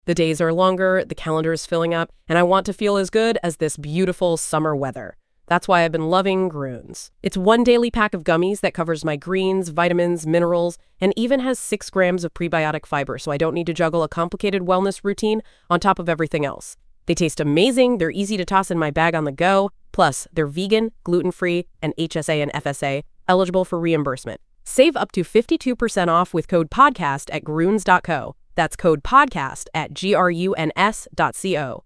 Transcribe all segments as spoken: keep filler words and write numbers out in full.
The days are longer, the calendar is filling up, and I want to feel as good as this beautiful summer weather. That's why I've been loving Grüns. It's one daily pack of gummies that covers my greens, vitamins, minerals, and even has six grams of prebiotic fiber, so I don't need to juggle a complicated wellness routine on top of everything else. They taste amazing, they're easy to toss in my bag on the go, plus they're vegan, gluten-free, and H S A and F S A, eligible for reimbursement. Save up to fifty-two percent off with code podcast at gruns dot co. That's code podcast at G R U N S dot C O.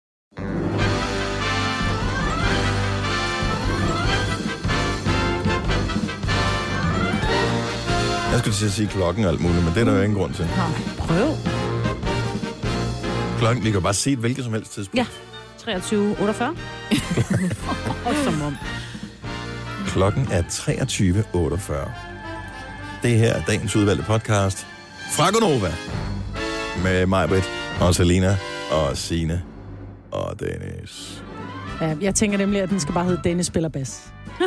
Jeg skulle til at sige klokken og alt muligt, men det er der jo ingen grund til. Nej, prøv. Klokken, vi kan jo bare se et hvilket som helst tidspunkt. Ja, treogtyve otteogfyrre. Som om. Klokken er treogtyve otteogfyrre. Det her er dagens udvalgte podcast fra Gonova. Med mig, Britt, og Selina, og Signe, og Dennis. Ja, jeg tænker nemlig, at den skal bare hedde Dennis spiller bas.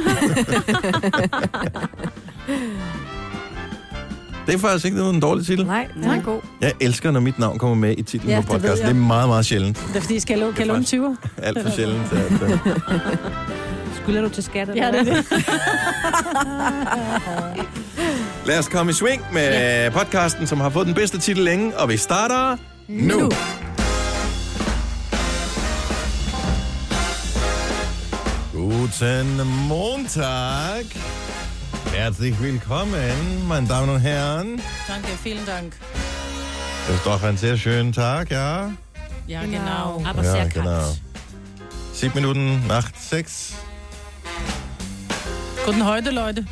Det er faktisk ikke en dårlig titel. Nej, den er god. Jeg elsker, når mit navn kommer med i titlen Ja, på det ved podcasten. jeg. Det er meget, meget sjældent. Det er fordi, skal jeg kan låne tyver. Alt for sjældent. At, uh... Skylder du til skat? Eller Ja, det er det. Lad os komme i swing med ja. podcasten, som har fået den bedste titel længe, og vi starter nu. nu. Guten Montag. Herzlich willkommen, meine Damen und Herren. Danke, vielen Dank. Das ist doch ein sehr schöner Tag, ja? Ja, genau. Aber Ja, sehr genau. kalt. Sieben Minuten nach sechs. Guten heute, Leute.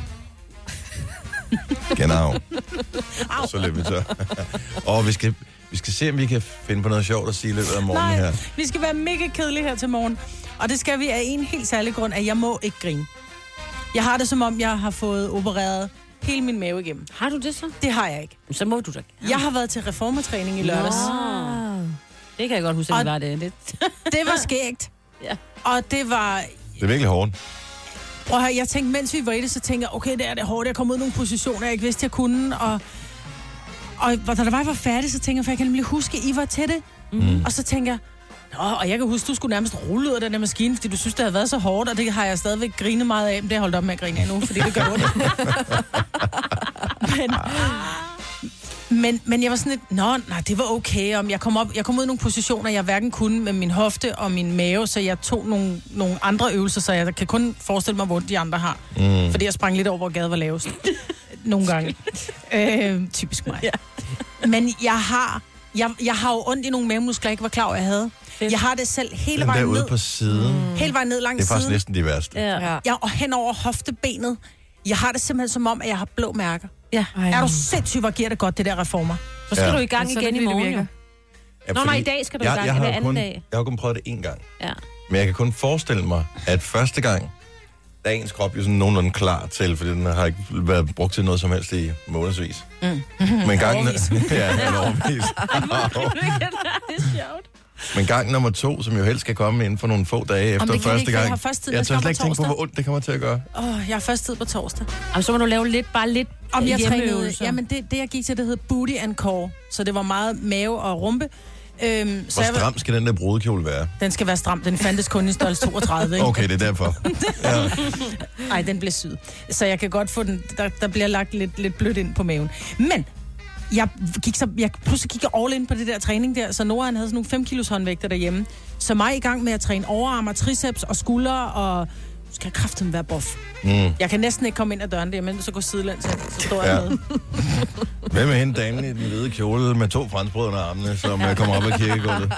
Genau. Så løber vi så. Og vi skal, vi skal se, om vi kan finde på noget sjovt at sige i løbet af morgenen Nej, her. vi skal være mega kedelige her til morgen. Og det skal vi af en helt særlig grund, at jeg må ikke grine. Jeg har det som om, jeg har fået opereret hele min mave igennem. Har du det så? Det har jeg ikke. Så må du da. Jeg har været til reformertræning i lørdags. Nå. Det kan jeg godt huske, at det var det lidt. Det var skægt. Ja. Og det var... Det er virkelig hårdt. Prøv at høre, jeg tænkte, mens vi var i det, så tænkte jeg, okay, det er det hårdt. Jeg kom ud i nogle positioner, jeg ikke vidste, jeg kunne. Og, og da der var, jeg var færdig, så tænkte jeg, for jeg kan nemlig huske, I var til det. Mm. Og så tænker jeg, nå, og jeg kan huske, du skulle nærmest rulle ud af den der maskine, fordi du synes, det havde været så hårdt, og det har jeg stadigvæk grinet meget af, men det har jeg holdt op med at grine af nu, fordi det gør ondt. men, men, men jeg var sådan lidt, nå, nej, det var okay. Om jeg, kom op, jeg kom ud i nogle positioner, jeg hverken kunne med min hofte og min mave, så jeg tog nogle, nogle andre øvelser, så jeg kan kun forestille mig, hvor de andre har. Mm. Fordi jeg sprang lidt over, hvor gaden var lavest. Nogle gange. øh, typisk mig. Ja. Men jeg har... Jeg, jeg har jo ondt i nogle mavemuskler, jeg ikke var klar over, jeg havde. Fedt. Jeg har det selv hele Den vejen derude ned. på siden. Mm. Hele vejen ned langs Det er faktisk siden. næsten de værste. Ja. Ja, og hen over hoftebenet. Jeg har det simpelthen som om, at jeg har blå mærker. Ja. Ej, er du sindssygt, hvor giver det godt, det der reformer? Så skal Ja. du i gang Så igen det i virkelig morgen, virker. jo. Ja, Nå, fordi nej, i dag skal du i jeg, gang, jeg eller har anden kun, dag. Jeg har kun prøvet det én gang. Ja. Men jeg kan kun forestille mig, at første gang, der er ens krop jo sådan nogenlunde klar til, fordi den har ikke været brugt til noget som helst i månedsvis. Mm. Men gangen... ja, en overvis. Det er sjovt. Men gang nummer to, som jo helst skal komme inden for nogle få dage efter det kan første ikke, for jeg gang. har først tid, jeg jeg tør skal slet op ikke på tænke på, torsdag. hvor ondt det kommer til at gøre. Åh, oh, jeg har først tid på torsdag. Jamen, så må du lave lidt, bare lidt Om jeg trænede, hjemmeøvelser. jamen det, det jeg gik til, det hed booty and core. Så det var meget mave og rumpe. Øhm, så Hvor jeg, stram skal den der brudekjole være? den skal være stram. Den fandtes kun i størrelse toogtredive. Ikke? Okay, det er derfor. Ja. Ej, den blev syet. Så jeg kan godt få den, der, der bliver lagt lidt, lidt blødt ind på maven. Men jeg gik så, jeg pludselig gik jeg all in på det der træning der, så Nora han havde sådan nogle fem kilos håndvægter derhjemme. Så mig i gang med at træne overarm og triceps og skuldre, og nu skal jeg kraften være buff. Mm. Jeg kan næsten ikke komme ind ad døren der, men så går sideland, så, så står jeg Ja. med. Hvem er hende damen i den hvide kjole med to franskbrød under armene, som ja. kommer op ad kirkegulvet?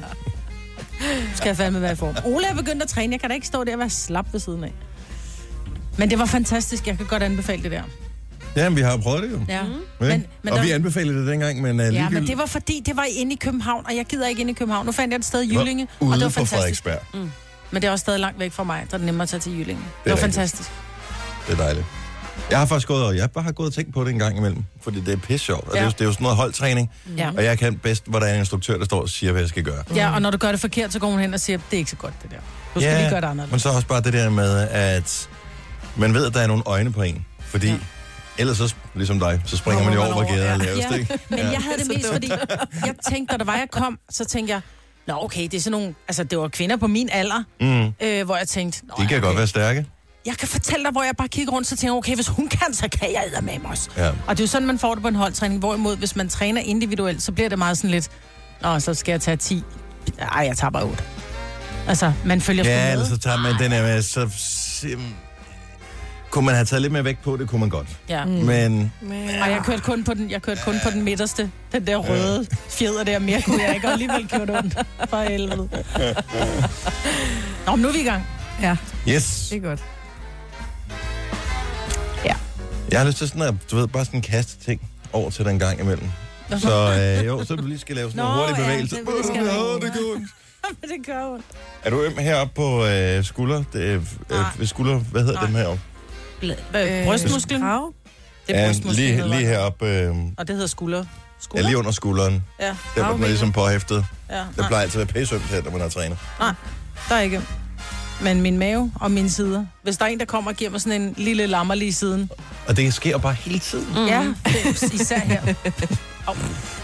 Skal jeg fandme være i form. Ole er begyndt at træne, jeg kan da ikke stå der og være slap ved siden af. Men det var fantastisk, jeg kan godt anbefale det der. Ja, vi har jo prøvet det jo. Ja. Men, Men, men og der, vi anbefalede det dengang, men uh, ja, ligegyldigt. men det var fordi, det var inde i København, og jeg gider ikke inde i København. Nu fandt jeg et sted i Jyllinge, Ude og det var på fantastisk. Frederiksberg. Mm. Men det er også stadig langt væk fra mig, så er det nemmere at tage til Jyllinge. Det, det var rigtigt. fantastisk. Det er dejligt. Jeg har faktisk gået, og jeg bare har gået og tænkt på det en gang imellem, fordi det er pisse sjovt, og ja. det, er jo, det er jo sådan noget holdtræning, Ja. og jeg kan bedst, hvor der er en instruktør, der står og siger, hvad jeg skal gøre. Ja, og når du gør det forkert, så går hun hen og siger, det er ikke så godt, det der. Du skal ja, lige gøre det anderledes. men så også bare det der med, at man ved, at der er nogle øjne på en, fordi ja. Ellers så, ligesom dig, så springer man jo over, hvor gaden er lavest, Ja, ikke? men Ja. jeg havde det mest, fordi jeg tænkte, da der var, jeg kom, så tænkte jeg, nå okay, det er sådan nogle, altså det var kvinder på min alder, Mm. øh, hvor jeg tænkte, nå, De kan okay. godt være stærke. Jeg kan fortælle dig, hvor jeg bare kigger rundt, så tænker jeg, okay, hvis hun kan, så kan jeg eddermame med os. Ja. Og det er jo sådan, man får det på en holdtræning, hvorimod, hvis man træner individuelt, så bliver det meget sådan lidt, nå, så skal jeg tage ti. Ej, jeg tager bare otte. Altså, man følger sgu Ja, med. ellers så tager man den her med, så... sim- Kunne man have taget lidt mere vægt på, det kunne man godt. Ja. Mm. Men Og jeg kørte kun på den, jeg kørte kun på den midterste. Den der røde fjeder der, mere kunne jeg ikke, og alligevel kørt ondt. For helvede. Nå, men nu er vi i gang. Ja, yes, det er godt. jeg har lyst til sådan at, du ved, bare sådan en kaste ting over til den gang imellem. Så øh, jo, så du lige skal lave sådan Nå, en hurtig ja, bevægelse. det- det skal jeg. Åh, det går ondt. det gør ondt. Er du øm heroppe på øh, skulder? Det, øh, Nej. ved skulder, hvad hedder Nej. dem heroppe? Øh, brystmusklen. Krav. Det er Ja, brystmusklen. lige, hedder lige det. heroppe, øh, Og det hedder skulder. ja, Skulder? lige under skulderen. Ja. Der var den Bagben. ligesom påhæftet. ja. Det Nej, plejer altid at være pæsømt her, når man har trænet. der er ikke. Men min mave og mine sider. Hvis der er en, der kommer og giver mig sådan en lille lammerlig siden. Og det sker bare hele tiden. Mm. Ja, især her. Oh.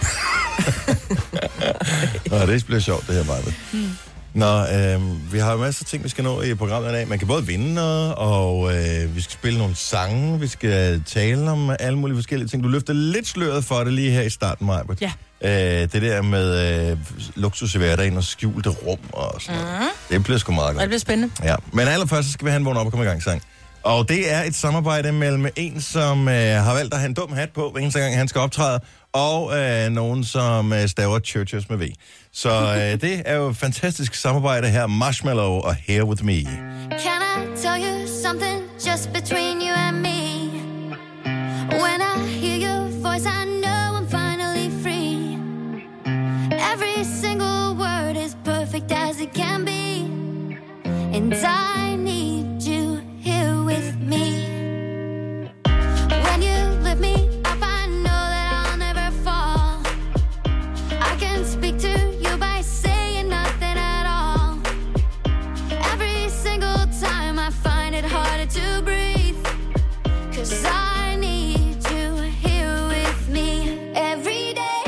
Nå, det bliver sjovt, det her, Maja. Mm. Nå, øh, vi har jo masser af ting, vi skal nå i programmet i dag. Man kan både vinde noget, og øh, vi skal spille nogle sange, vi skal tale om alle mulige forskellige ting. Du løfter lidt sløret for det lige her i starten, Maja. Ja. Øh, det der med øh, luksus i hverdagen og skjulte rum og sådan noget. Mm. Det bliver sgu meget Og det godt. bliver spændende. Ja, men allerførst så skal vi have en vågn op og komme i gang sang. Og det er et samarbejde mellem en, som øh, har valgt at have en dum hat på, hver eneste gang han skal optræde, og øh, nogen, som øh, staver Churches med V. Så øh, det er jo et fantastisk samarbejde her. Marshmallow og Here With Me. Can I tell you something just between you and me? When I hear your voice, I know I'm finally free. Every single word is perfect as it can be. And I need you here with me. When you lift me up, I know that I'll never fall. I can speak to you by saying nothing at all. Every single time I find it harder to breathe, 'cause I need you here with me every day.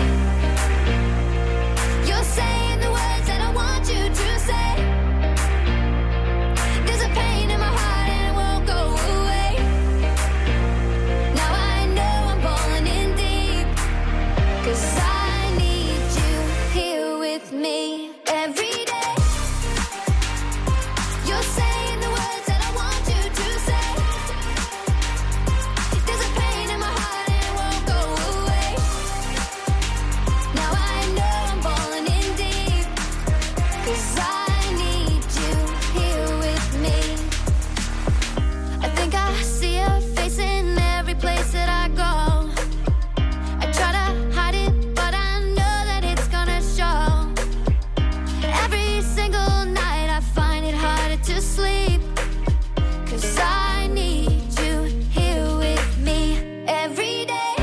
You're saying the words that I want you to say. There's a pain in my heart and it won't go away. Now I know I'm falling in deep, 'cause I need you here with me every day. You're saying the words that I want you to say. There's a pain in my heart and it won't go away. Now I know I'm falling in deep, 'cause I need you here with me. I think I see your face in every place that I go. I try to hide it, but I know that it's gonna show. Every single night I find it harder to sleep, 'cause I need you here with me every day.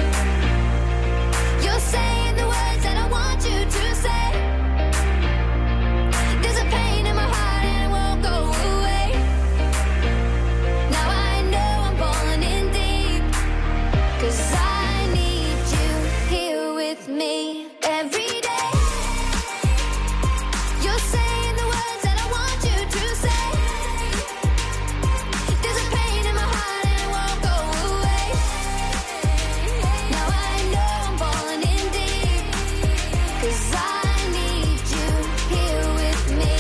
You're saying the words that I want you to say. There's a pain in my heart and it won't go away. Now I know I'm falling in deep, 'cause I need you here with me every day. You're saying the words that I want you to say. There's a pain in my heart and it won't go away. Now I know I'm falling in deep, 'cause I need you here with me.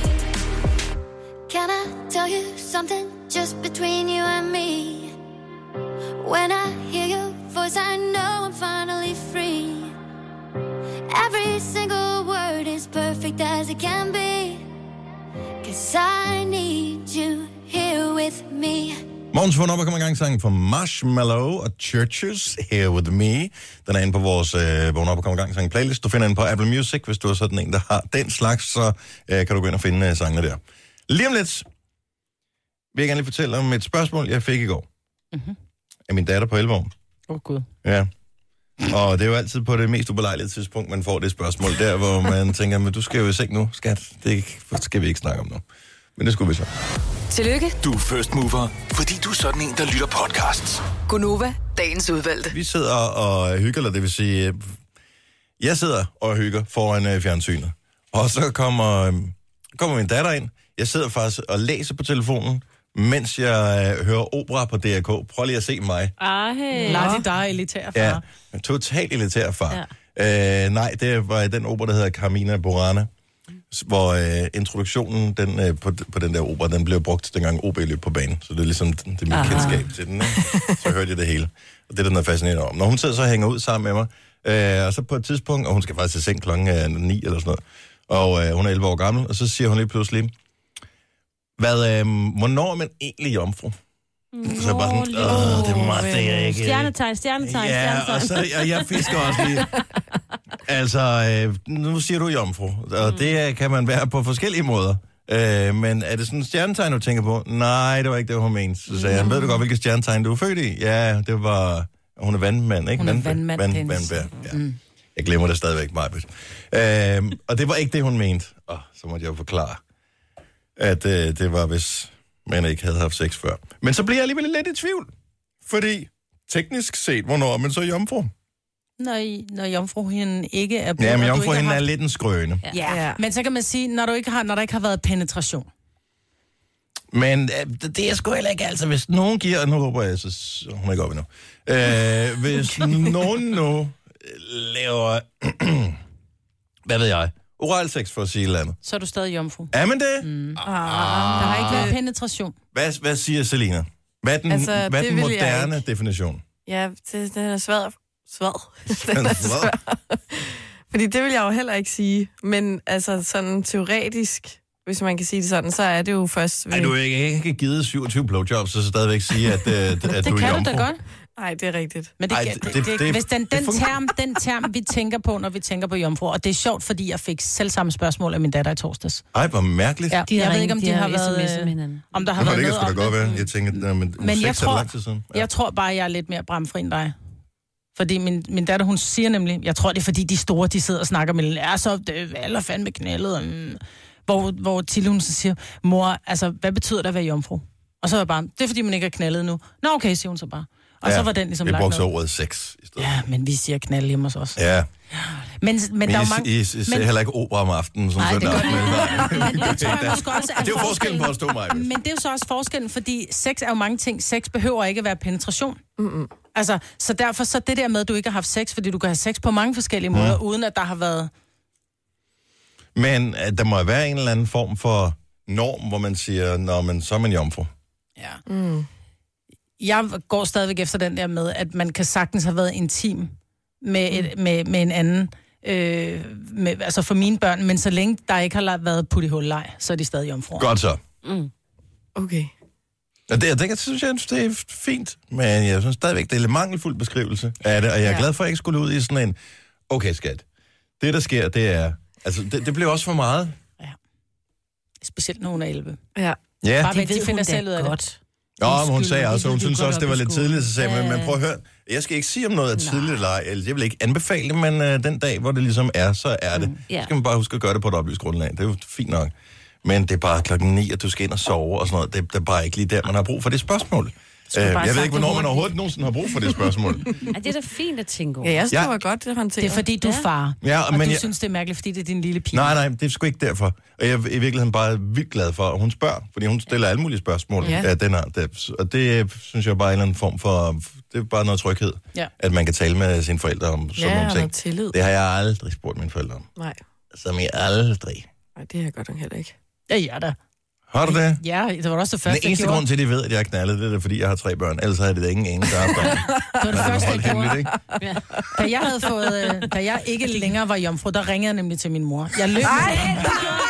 Can I tell you something just between you and me? When I hear your voice, I know I'm finally free. Every single word is perfect as it can be, 'cause I need you here with me. Morgens vågn op og komme i gang sang for Marshmallow og Churches Here With Me. Den er inde på vores øh, vågn op og komme i gang sang playlist. Du finder den på Apple Music. Hvis du er sådan en, der har den slags, så øh, kan du gå ind og finde øh, sangene der. Lige om lidt vil jeg gerne lige fortælle om et spørgsmål, jeg fik i går. Mm-hmm. Af min datter på elleve år. Åh, oh, Gud. Ja. Og det er jo altid på det mest ubelejlige tidspunkt, man får det spørgsmål der, hvor man tænker, men du skal jo i seng nu, skat. Det skal vi ikke snakke om nu. Men det skulle vi så. Tillykke, Du er first mover, fordi du er sådan en, der lytter podcasts. Gunova, dagens udvalgte. Vi sidder og hygger, eller det vil sige, øh, jeg sidder og hygger foran øh, fjernsynet. Og så kommer, øh, kommer min datter ind. Jeg sidder faktisk og læser på telefonen, mens jeg øh, hører opera på D R K. Prøv lige at se mig. Ej. Lad de dig elitære far. Ja, totalt elitær far. Ja. Øh, nej, det var den opera, der hedder Carmina Burana, hvor øh, introduktionen den, øh, på, på den der opera, den blev brugt dengang O B løb på banen. Så det er ligesom det er mit Aha. kendskab til den. Ikke? Så hørte jeg det hele. Og det er der noget fascinerende om. Når hun sidder så og hænger ud sammen med mig, øh, og så på et tidspunkt, og hun skal faktisk til seng klokken øh, ni eller sådan noget, og øh, hun er elleve år gammel, og så siger hun lige pludselig, hvad, øh, hvornår er man egentlig jomfru? Så jeg bare sådan, åh, det er meget, det er ikke... Stjernetegn, stjernetegn, Ja, stjernetegn. og så, jeg, jeg fisker også lige. Altså, øh, nu siger du jomfru, og mm. det kan man være på forskellige måder. Øh, men er det sådan en stjernetegn, du tænker på? Nej, det var ikke det, hun mente. Så sagde jeg, ved du godt, hvilket stjernetegn du er født i? Ja, det var... Hun er vandmand, ikke? Hun er vandmand, Vand, Dennis. vandbær, ja. Mm. Jeg glemmer det stadigvæk, Majbet. Øh, og det var ikke det, hun mente. Og så måtte jeg jo forklare, at øh, det var, hvis man ikke havde haft sex før. Men så bliver jeg alligevel lidt i tvivl. Fordi teknisk set, hvornår er man så jomfru? Når, I, når jomfruhinden ikke er på. Ja, men når du ikke jomfruhinden har er haft- lidt en skrøne. Ja. ja, men så kan man sige, når, du ikke har, når der ikke har været penetration. Men øh, det er sgu heller ikke, altså hvis nogen giver, nu håber jeg, så så hun er ikke oppe endnu. Øh, hvis nogen nu laver, hvad ved jeg, oral sex for at sige et eller andet. Så er du stadig jomfru. Er man det? Mm. Ah, der har ikke været penetration. Hvad, hvad siger Selina? Hvad er den, Altså, hvad er det den vil jeg moderne ikke. definition? Ja, det, den er svær. Svær. Den er svær. Fordi det vil jeg jo heller ikke sige. Men altså sådan teoretisk, hvis man kan sige det sådan, så er det jo først... Ved... Ej, du har ikke, ikke givet syvogtyve blowjobs, og så stadigvæk sige, at, øh, at, at Det du er kan jomfru. du da godt. Nej, det er rigtigt. Men det, Ej, Ej, det- det, det- det, det- hvis den, det den, fungerer. term, den term, vi tænker på, når vi tænker på jomfru, og det er sjovt, fordi jeg fik selv samme spørgsmål af min datter i torsdags. Ej, hvor mærkeligt. Ja, De har jeg ved ringet, ikke, om de, de har har været... sms'et med øh, hinanden. Om der har Nå, været det kan noget sgu da om godt det. være. Jeg tænker, men, men Men jeg sex er tror, lang tid siden. Ja. jeg tror bare, jeg er lidt mere bramfri end dig. Fordi min, min datter, hun siger nemlig, jeg tror, det er fordi de store, de sidder og snakker med, ja, så det er fandme knældet. Og, mm. hvor, hvor Tille, hun så siger, mor, altså, hvad betyder det at være jomfru? Og så er jeg bare, det er fordi, man ikke er knaldet nu. Nå, okay, siger hun så bare. Og ja, så var den ligesom jeg lagt brugte så ned. ordet sex i stedet. Ja, men vi siger knald hjemme hos os. Ja, Men, men, men der er I, jo mange... I, I ser men- heller ikke opera om aftenen, som Nej, det søndag gør aften. vi ikke. Men det tror jeg måske også er Det er jo forskellen på at stå mig. Men det er jo så også forskellen, fordi sex er jo mange ting. Sex behøver ikke at være penetration. Mm-mm. Altså, så derfor så det der med, at du ikke har haft sex, fordi du kan have sex på mange forskellige måder, Mm. uden at der har været... Men at der må være en eller anden form for norm, hvor man siger, nå, men så er man jomfru. Ja. Mm. Jeg går stadigvæk efter den der med, at man kan sagtens have været intim med, et, med, med en anden, øh, med, altså for mine børn, men så længe der ikke har været put i hulleg, så er de stadig jomfruer. Godt så. Mm. Okay. Og det, det synes jeg, det er fint, men jeg synes stadigvæk, det er en mangelfuld beskrivelse af det, og jeg er Ja. glad for, at jeg ikke skulle ud i sådan en, okay skat, det der sker, det er, altså det, det bliver også for meget. Specielt når hun er elleve. Ja. Ja. Bare Det vent, de ved finder hun da selv ud af det. godt. Nå, men hun Undskyld, sagde det også, ved hun de synes godt også, det op var i lidt skolen. tidligt, så sagde jeg, men, men Ja. prøv at høre, jeg skal ikke sige om noget er tidligt eller ej, eller jeg vil ikke anbefale det, men øh, den dag, hvor det ligesom er, så er det. Ja. Så skal man bare huske at gøre det på et oplyst grundlag, det er jo fint nok. Men det er bare klokken ni, at du skal ind og sove og sådan noget, det, det er bare ikke lige der, man har brug for det spørgsmål. Øh, jeg bare ved sagt ikke, hvornår det man hurtigt. overhovedet nogensinde har brug for det spørgsmål. Ja, det er da fint at tænke over. Ja, jeg synes, Ja. det var godt, det håndteret. Det er fordi, du er Ja. far. Ja, og men du jeg- synes, det er mærkeligt, fordi det er din lille pige. Nej, nej, det er sgu ikke derfor. Og jeg er i virkeligheden bare vildt glad for, at hun spørger, fordi hun stiller alle mulige spørgsmål. Ja. Ja, den er, det, og det synes jeg bare er en eller anden form for, det er bare noget tryghed, Ja. at man kan tale med sine forældre om sådan Ja, nogle og ting. noget tillid. Det har jeg aldrig spurgt mine forældre om. Nej. Som jeg aldrig. Nej, det har jeg godt nok heller ikke. Ja, ja da. Har du det? Ja, det var også det Den første, jeg eneste gjorde. grund til, at de ved, at jeg er knaldet, det er, fordi jeg har tre børn. Ellers havde det da ingen ene, der har børn. Det var det første, jeg Holdt hemmeligt, gjorde. ikke? Da jeg havde fået, øh, da jeg ikke længere var jomfru, der ringede jeg nemlig til min mor. Jeg løb med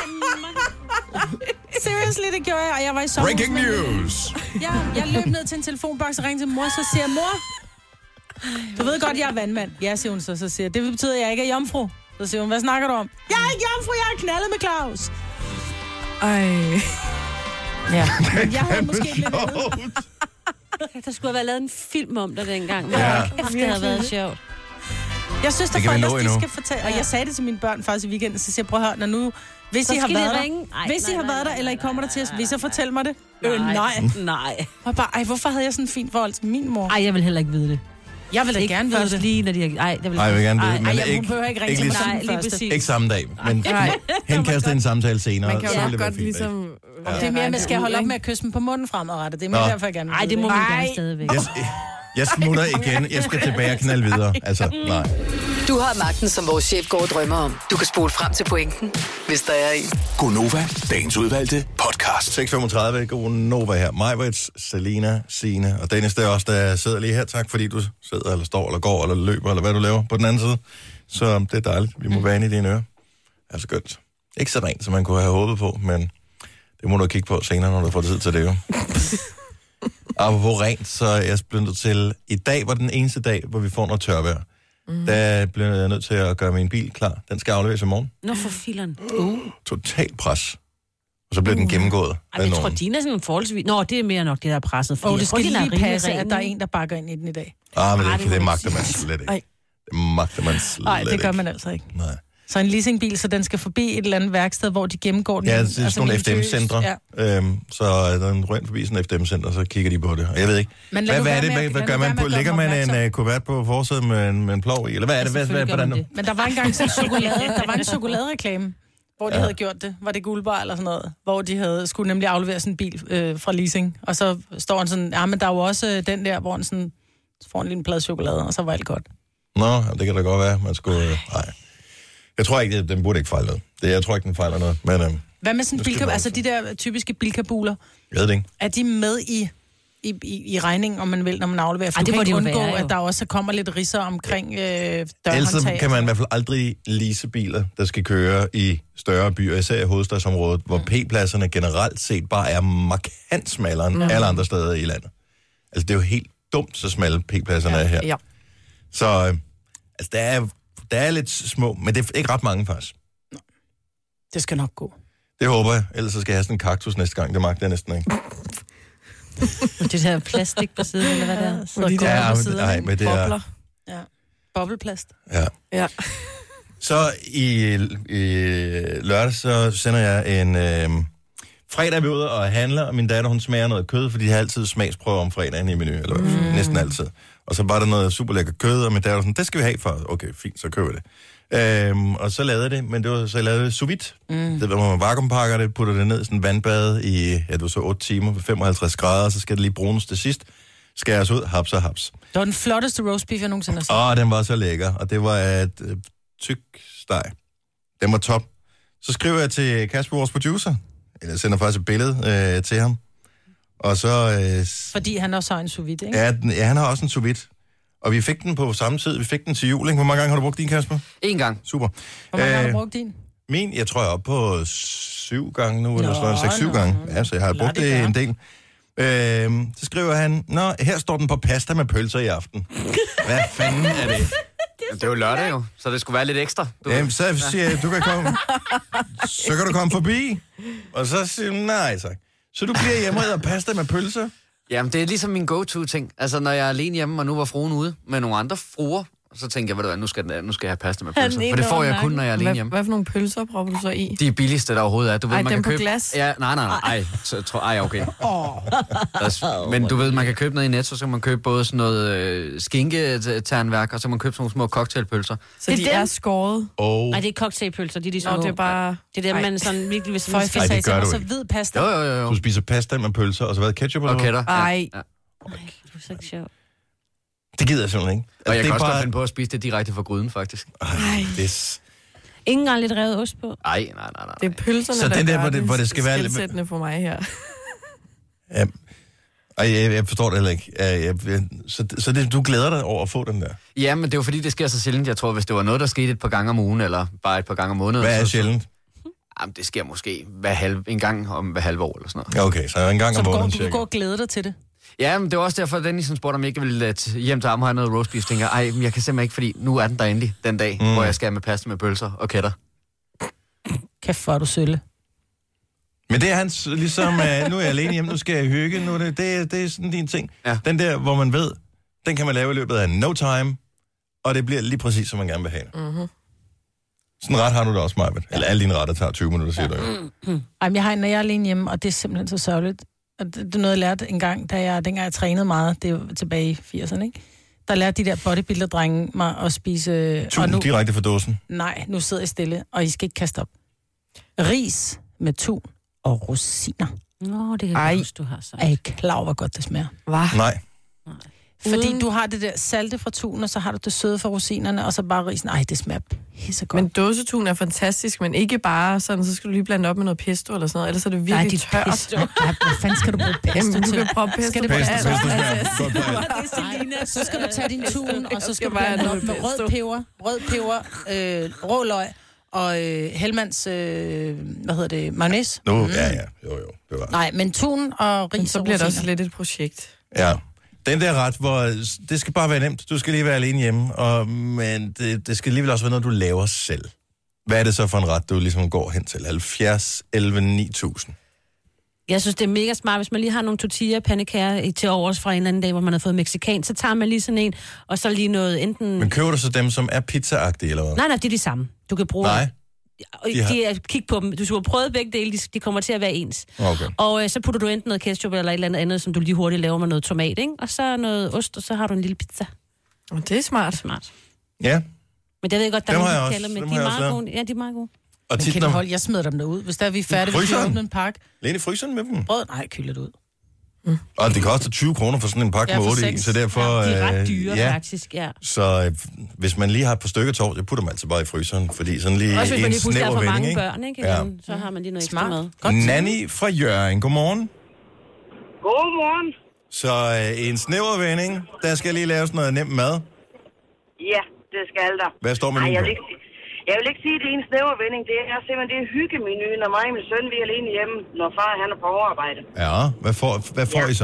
Seriously, det gjorde jeg, og jeg var i sommerhus. Breaking med- news! Ja, jeg løb ned til en telefonboks og ringede til mor, så siger jeg, mor, du ved godt, jeg er vandmand. Ja, siger hun så, så siger jeg, det betyder, at jeg ikke er jomfru. Så siger hun, hvad snakker du om? Jeg er ikke jomfru, jeg er knaldet med Claus. Ej. Ja, men jeg havde måske lidt andet. Der skulle have været lavet en film om dig dengang. Ja. Ja. Det havde været sjovt. Jeg synes, Det at kan vi folk nå de endnu. skal fortælle, og jeg sagde det til mine børn faktisk i weekenden, så siger jeg, prøv at høre, når nu, hvis Så I har skal de været der, ringe. Ej, hvis I nej, har nej, været der, nej, eller I nej, kommer der nej, til os, nej, vil I så nej, fortælle mig det? Øh, nej. Nej. Og bare, ej, hvorfor havde jeg sådan en fin forhold til min mor? Ej, jeg vil heller ikke vide det. Jeg vil da Ikke gerne vide først det. lige, når de er... Ej, jeg vil, Ej, jeg vil gerne vide det, Ej, men Ej, jeg ikke, hun behøver ikke ringe ikke, til lige, mig Nej, den lige første. præcis. ikke samme dag, men Nej. henkaste en samtale senere. Man kan så jo vil det godt være fint, ikke? ligesom... Ja. Det er mere, at jeg skal holde op med med... at kysse dem på munden fremadrettet. Det er mere Nå. derfor, jeg gerne vil Ej, vide det må man Ej. gerne stadigvæk. Jeg, jeg smutter igen. Jeg skal tilbage og knalde videre. Altså, nej. Du har magten, som vores chef går og drømmer om. Du kan spole frem til pointen, hvis der er en. Gonova, dagens udvalgte podcast. seks femogtredive, god Nova her. Majbrits, Selina, Signe og Dennis, det er også der sidder lige her. Tak fordi du sidder, eller står, eller går, eller løber, eller hvad du laver på den anden side. Så det er dejligt. Vi må være inde i dine ører. Altså skønt. Ikke så rent, som man kunne have håbet på, men det må du kigge på senere, når du får tid til det jo. Apropos rent, så er jeg blevet til... I dag var den eneste dag, hvor vi får noget tørvejr. Mm. Der blev jeg nødt til at gøre min bil klar. Den skal afleveres i morgen. Nå, for fileren. Uh. Total pres. Og så blev uh. den gennemgået. Ej, af men jeg tror, nogen. din er sådan forholdsvis... Nå, det er mere nok det, der er presset. Og det jeg tror, skal din er lige rimelig passe, ren, at der er ikke? en, der bakker ind i den i dag. Ah, men Ej, det, det det, må det du magter sige. man slet ikke. Ej. Det magter man slet Nej, det gør ikke. man altså ikke. Nej. Så en leasingbil, så den skal forbi et eller andet værksted, hvor de gennemgår den. Ja, det er sådan altså nogle F D minutiøst. M-centre. Ja. Øhm, så er der en rønt forbi sådan et F D M-center, så kigger de på det. Og jeg ved ikke, Men lad hvad, nu hvad er være det, med hvad, at- hvad lad gør nu man være på? med at Lægger gøre man dem en uh, kuvert på forsædet med en, med en plov i? Eller hvad er det? Hvad, hvad, hvordan nu? Men der var engang sådan en chokolade, der var en chokoladereklame, hvor de Ja. ja. havde gjort det. Var det Guldbar eller sådan noget? Hvor de havde, skulle nemlig aflevere sådan en bil øh, fra leasing. Og så står han sådan, ja, men der er jo også øh, den der, hvor han sådan får en lille plade chokolade, og så var alt godt. Nå, jamen, det kan da godt være. Man skulle... Nej. Jeg tror ikke, det- den burde ikke fejle noget. Det, jeg tror ikke, den fejler noget. Men øhm, Hvad med sådan Nu skal bilkab, vi altså også- de der typiske bilkabuler, jeg ved det ikke. er de med i, i, i, i regningen, om man vil, når man afleverer? For Ej, du det kan må ikke de jo undgå, være, jo. at der også kommer lidt ridser omkring øh, Ellers dørhåndtag. kan man i hvert fald aldrig lease biler, der skal køre i større byer, især i hovedstadsområdet, hvor P-pladserne generelt set bare er markant smallere end alle andre steder i landet. Altså, det er jo helt dumt, så smalle P-pladserne er her. Ja. Så øh, altså, der, er, der er lidt små, men det er ikke ret mange faktisk. Det skal nok gå. Det håber jeg, ellers så skal jeg have sådan en kaktus næste gang. Det magter jeg næsten ikke. Det der plastik på siden, eller hvad det er. Så de Ja, der på men- siden. nej, men det er... Bobler. Ja. Bobleplast. Ja. Ja. Så i, i lørdag, så sender jeg en... Øh, fredag er vi ude og handler, og min datter, hun smager noget kød, fordi de har altid smagsprøver om fredagen i menu, eller mm. næsten altid. Og så var der noget super lækker kød, og min datter var sådan, det skal vi have for. Okay, fint, så køber vi det. Øhm, og så lavede jeg det, men det var, så jeg lavede det sous vide. Mm. Det var, hvor man vakuumpakker det, putter det ned i sådan en vandbad i, ja, det var så otte timer ved femoghalvtreds grader, så skal det lige brunes til sidst. Skæres ud, haps og haps. Det var den flotteste roast beef, jeg nogensinde har set. Åh, den var så lækker, og det var et øh, tyk steg. Den var top. Så skriver jeg til Kasper, vores producer, eller jeg sender faktisk et billede øh, til ham. Og så... Øh, Fordi han også har en sous vide, ikke? ja, den, ja, han har også en sous vide. Og vi fik den på samme tid. Vi fik den til jul, ikke? Hvor mange gange har du brugt din, Kasper? En gang. Super. Hvor mange har Øh, du brugt din? Min, jeg tror jeg er oppe på syv gange nu, eller Nå, sådan noget, seks, syv nå, gange. nå. Ja, så jeg har Lad brugt det det gøre. en del. Øhm, så skriver han, nå, her står den på pasta med pølser i aften. Hvad fanden er det? Jamen, det er jo lørdag jo, så det skulle være lidt ekstra. Du... Jamen, så siger jeg, du kan komme, så kan du komme forbi. Og så siger jeg, nej tak. Så du bliver hjemme og æder pasta med pølser? Jamen, det er ligesom min go-to-ting. Altså, når jeg er alene hjemme, og nu var fruen ude med nogle andre fruer, så tænker jeg, ved du hvad, nu skal, den- nu skal jeg have pasta med pølser. For det får jeg kun, når jeg er alene Hvad, hjemme. hvad for nogle pølser propper du så i? De er billigste, der overhovedet er. Du ved, Ej, man dem kan på købe... glas? Ja, nej, nej, nej. Ej, så, tror, ej okay. Der, men du ved, man kan købe noget i Netto, så kan man købe både sådan noget øh, skinketernværk, og så kan man købe sådan nogle små cocktailpølser. Så Det de er er dem? skåret? Og Nej, det er cocktailpølser, de er de små. Nå, det er bare... Det er der, Ej. man sådan virkelig... Hvis Føj man for Ej, det satan, gør og du så ikke. hvid pasta. Jo, jo, jo. jo. du spiser pasta med pølser, og så hvad, ketchup eller Og kætter. Ja, Ej. ja. Det er så ikke sjovt. Det gider jeg simpelthen ikke. Og jeg det kan er også bare- godt finde på at spise det direkte fra gryden, faktisk. Ej, det er... s- Ingen gang lidt revet ost på. Ej, nej, nej, nej. Det er pølserne, Så den der, gør hvor det- hvor det skal være lidt- skelsættende for mig her. Ja. Ej, jeg, jeg forstår det heller ikke. Jeg, jeg, jeg, så så det, du glæder dig over at få den der. Ja, men det er jo fordi, det sker så sjældent. Jeg tror, hvis det var noget, der skete et par gange om ugen, eller bare et par gange om måneden. Hvad er så, sjældent? Så, jamen, det sker måske hver halv, en gang om hver halve år, eller sådan noget. Ja, okay, så en gang Så om du, går, måneden du kan cirka. gå og glæde dig til det. Ja, men det var også derfor, at Dennis spurgte, om jeg ikke ville uh, hjem til ham og have noget roast beef. Tænker, ej, men jeg kan simpelthen ikke, fordi nu er den der endelig den dag, mm. hvor jeg skal have med pasta med pølser og kætter. Kæft, hvor er du sølle. Men det er hans, ligesom, uh, nu er jeg alene hjemme, nu skal jeg hygge, nu er det, det, er- det er sådan din ting. Ja. Den der, hvor man ved, den kan man lave i løbet af no time, og det bliver lige præcis, som man gerne vil have det. Mm-hmm. Sådan en ret har du det også, Majbet. Eller alle dine retter tager tyve minutter, siger du jo. Mm. Ej, men jeg har en, når jeg er alene hjemme, og det er simpelthen så sørgeligt. Og det, det er noget, jeg lærte engang, da jeg, dengang jeg trænede meget, det var tilbage i firserne, ikke? Der lærte de der bodybuilder-drenge mig at spise... Tun nu, direkte fra dåsen? Nej, nu sidder jeg stille, og I skal ikke kaste op. Ris med tun og rosiner. Nå, det kan jeg huske, du har sagt. Er I klar over, hvor godt det smager? Hva? Nej. Fordi Uden... du har det der salte fra tunen, og så har du det søde fra rosinerne, og så bare risen. Ej, det smager pissegodt. Men dåsetun er fantastisk, men ikke bare sådan, så skal du lige blande op med noget pesto eller sådan noget, ellers er det virkelig Nej, de tørt. Pesto. Ja, hvad fanden skal du bruge pesto Jamen, til? du kan prøve pesto skal det på pesto, alt. Pesto smager godt på alt. Så skal du tage din tun, og så skal du bare blande have op med noget rød peber, rød peber, øh, rå løg og øh, Hellmans, øh, hvad hedder det, mayonnaise. Nu, ja, ja, jo, jo, det var. Nej, men tun og ris Men så og bliver det rosiner. også lidt et projekt. Ja. Den der ret, hvor det skal bare være nemt. Du skal lige være alene hjemme, og, men det, det skal alligevel også være noget, du laver selv. Hvad er det så for en ret, du ligesom går hen til? halvfjerds elleve ni tusind. Jeg synes, det er mega smart, hvis man lige har nogle tortilla-pandekager til overs fra en eller anden dag, hvor man har fået mexican, så tager man lige sådan en, og så lige noget enten... Men køber du så dem, som er pizza-agtige, eller hvad? Nej, nej, det er de samme. Du kan bruge... Nej. De, De har- de er, kig på dem. Du skal have prøvet begge dele, de, de kommer til at være ens. Okay. Og øh, så putter du enten noget ketchup eller et eller andet andet, som du lige hurtigt laver med noget tomat, ikke? Og så noget ost, og så har du en lille pizza. Og det er smart. Smart. Ja. Men det ved jeg godt, der Dem er har nogen, jeg der også. kalder med. Dem De har er jeg også meget lavet. gode. Ja, de er meget gode. Og Men tit, kan når... du holde, jeg smider dem derud. Hvis der er vi er færdige, hvis vi Fryseren? åbner en pakke. Læn i fryseren med dem. Brød, nej, kylder det ud. Og det koster tyve kroner for sådan en pakke Ja, med for otte i, seks. så derfor... Ja, de er ret øh, dyre, ja. faktisk, ja. Så øh, hvis man lige har et par stykker tår, jeg putter dem altid bare i fryseren, fordi sådan lige Også hvis man en lige pludselig har snæver for vending, mange ikke? børn, ikke? Ja. Så har man lige noget Smart. ekstra mad. Nanny fra Hjørring, godmorgen. Godmorgen. Så øh, en snæver vending, der skal lige laves noget nemt mad. Ja, det skal der. Hvad står man Ej, lige jeg på? vil ikke, sige- jeg vil ikke sige, at det er en snæver vending. Det er simpelthen det er hyggemenu, når mig og min søn vi er alene hjemme, når far han er på overarbejde. Ja, hvad får, hvad får Ja. I så?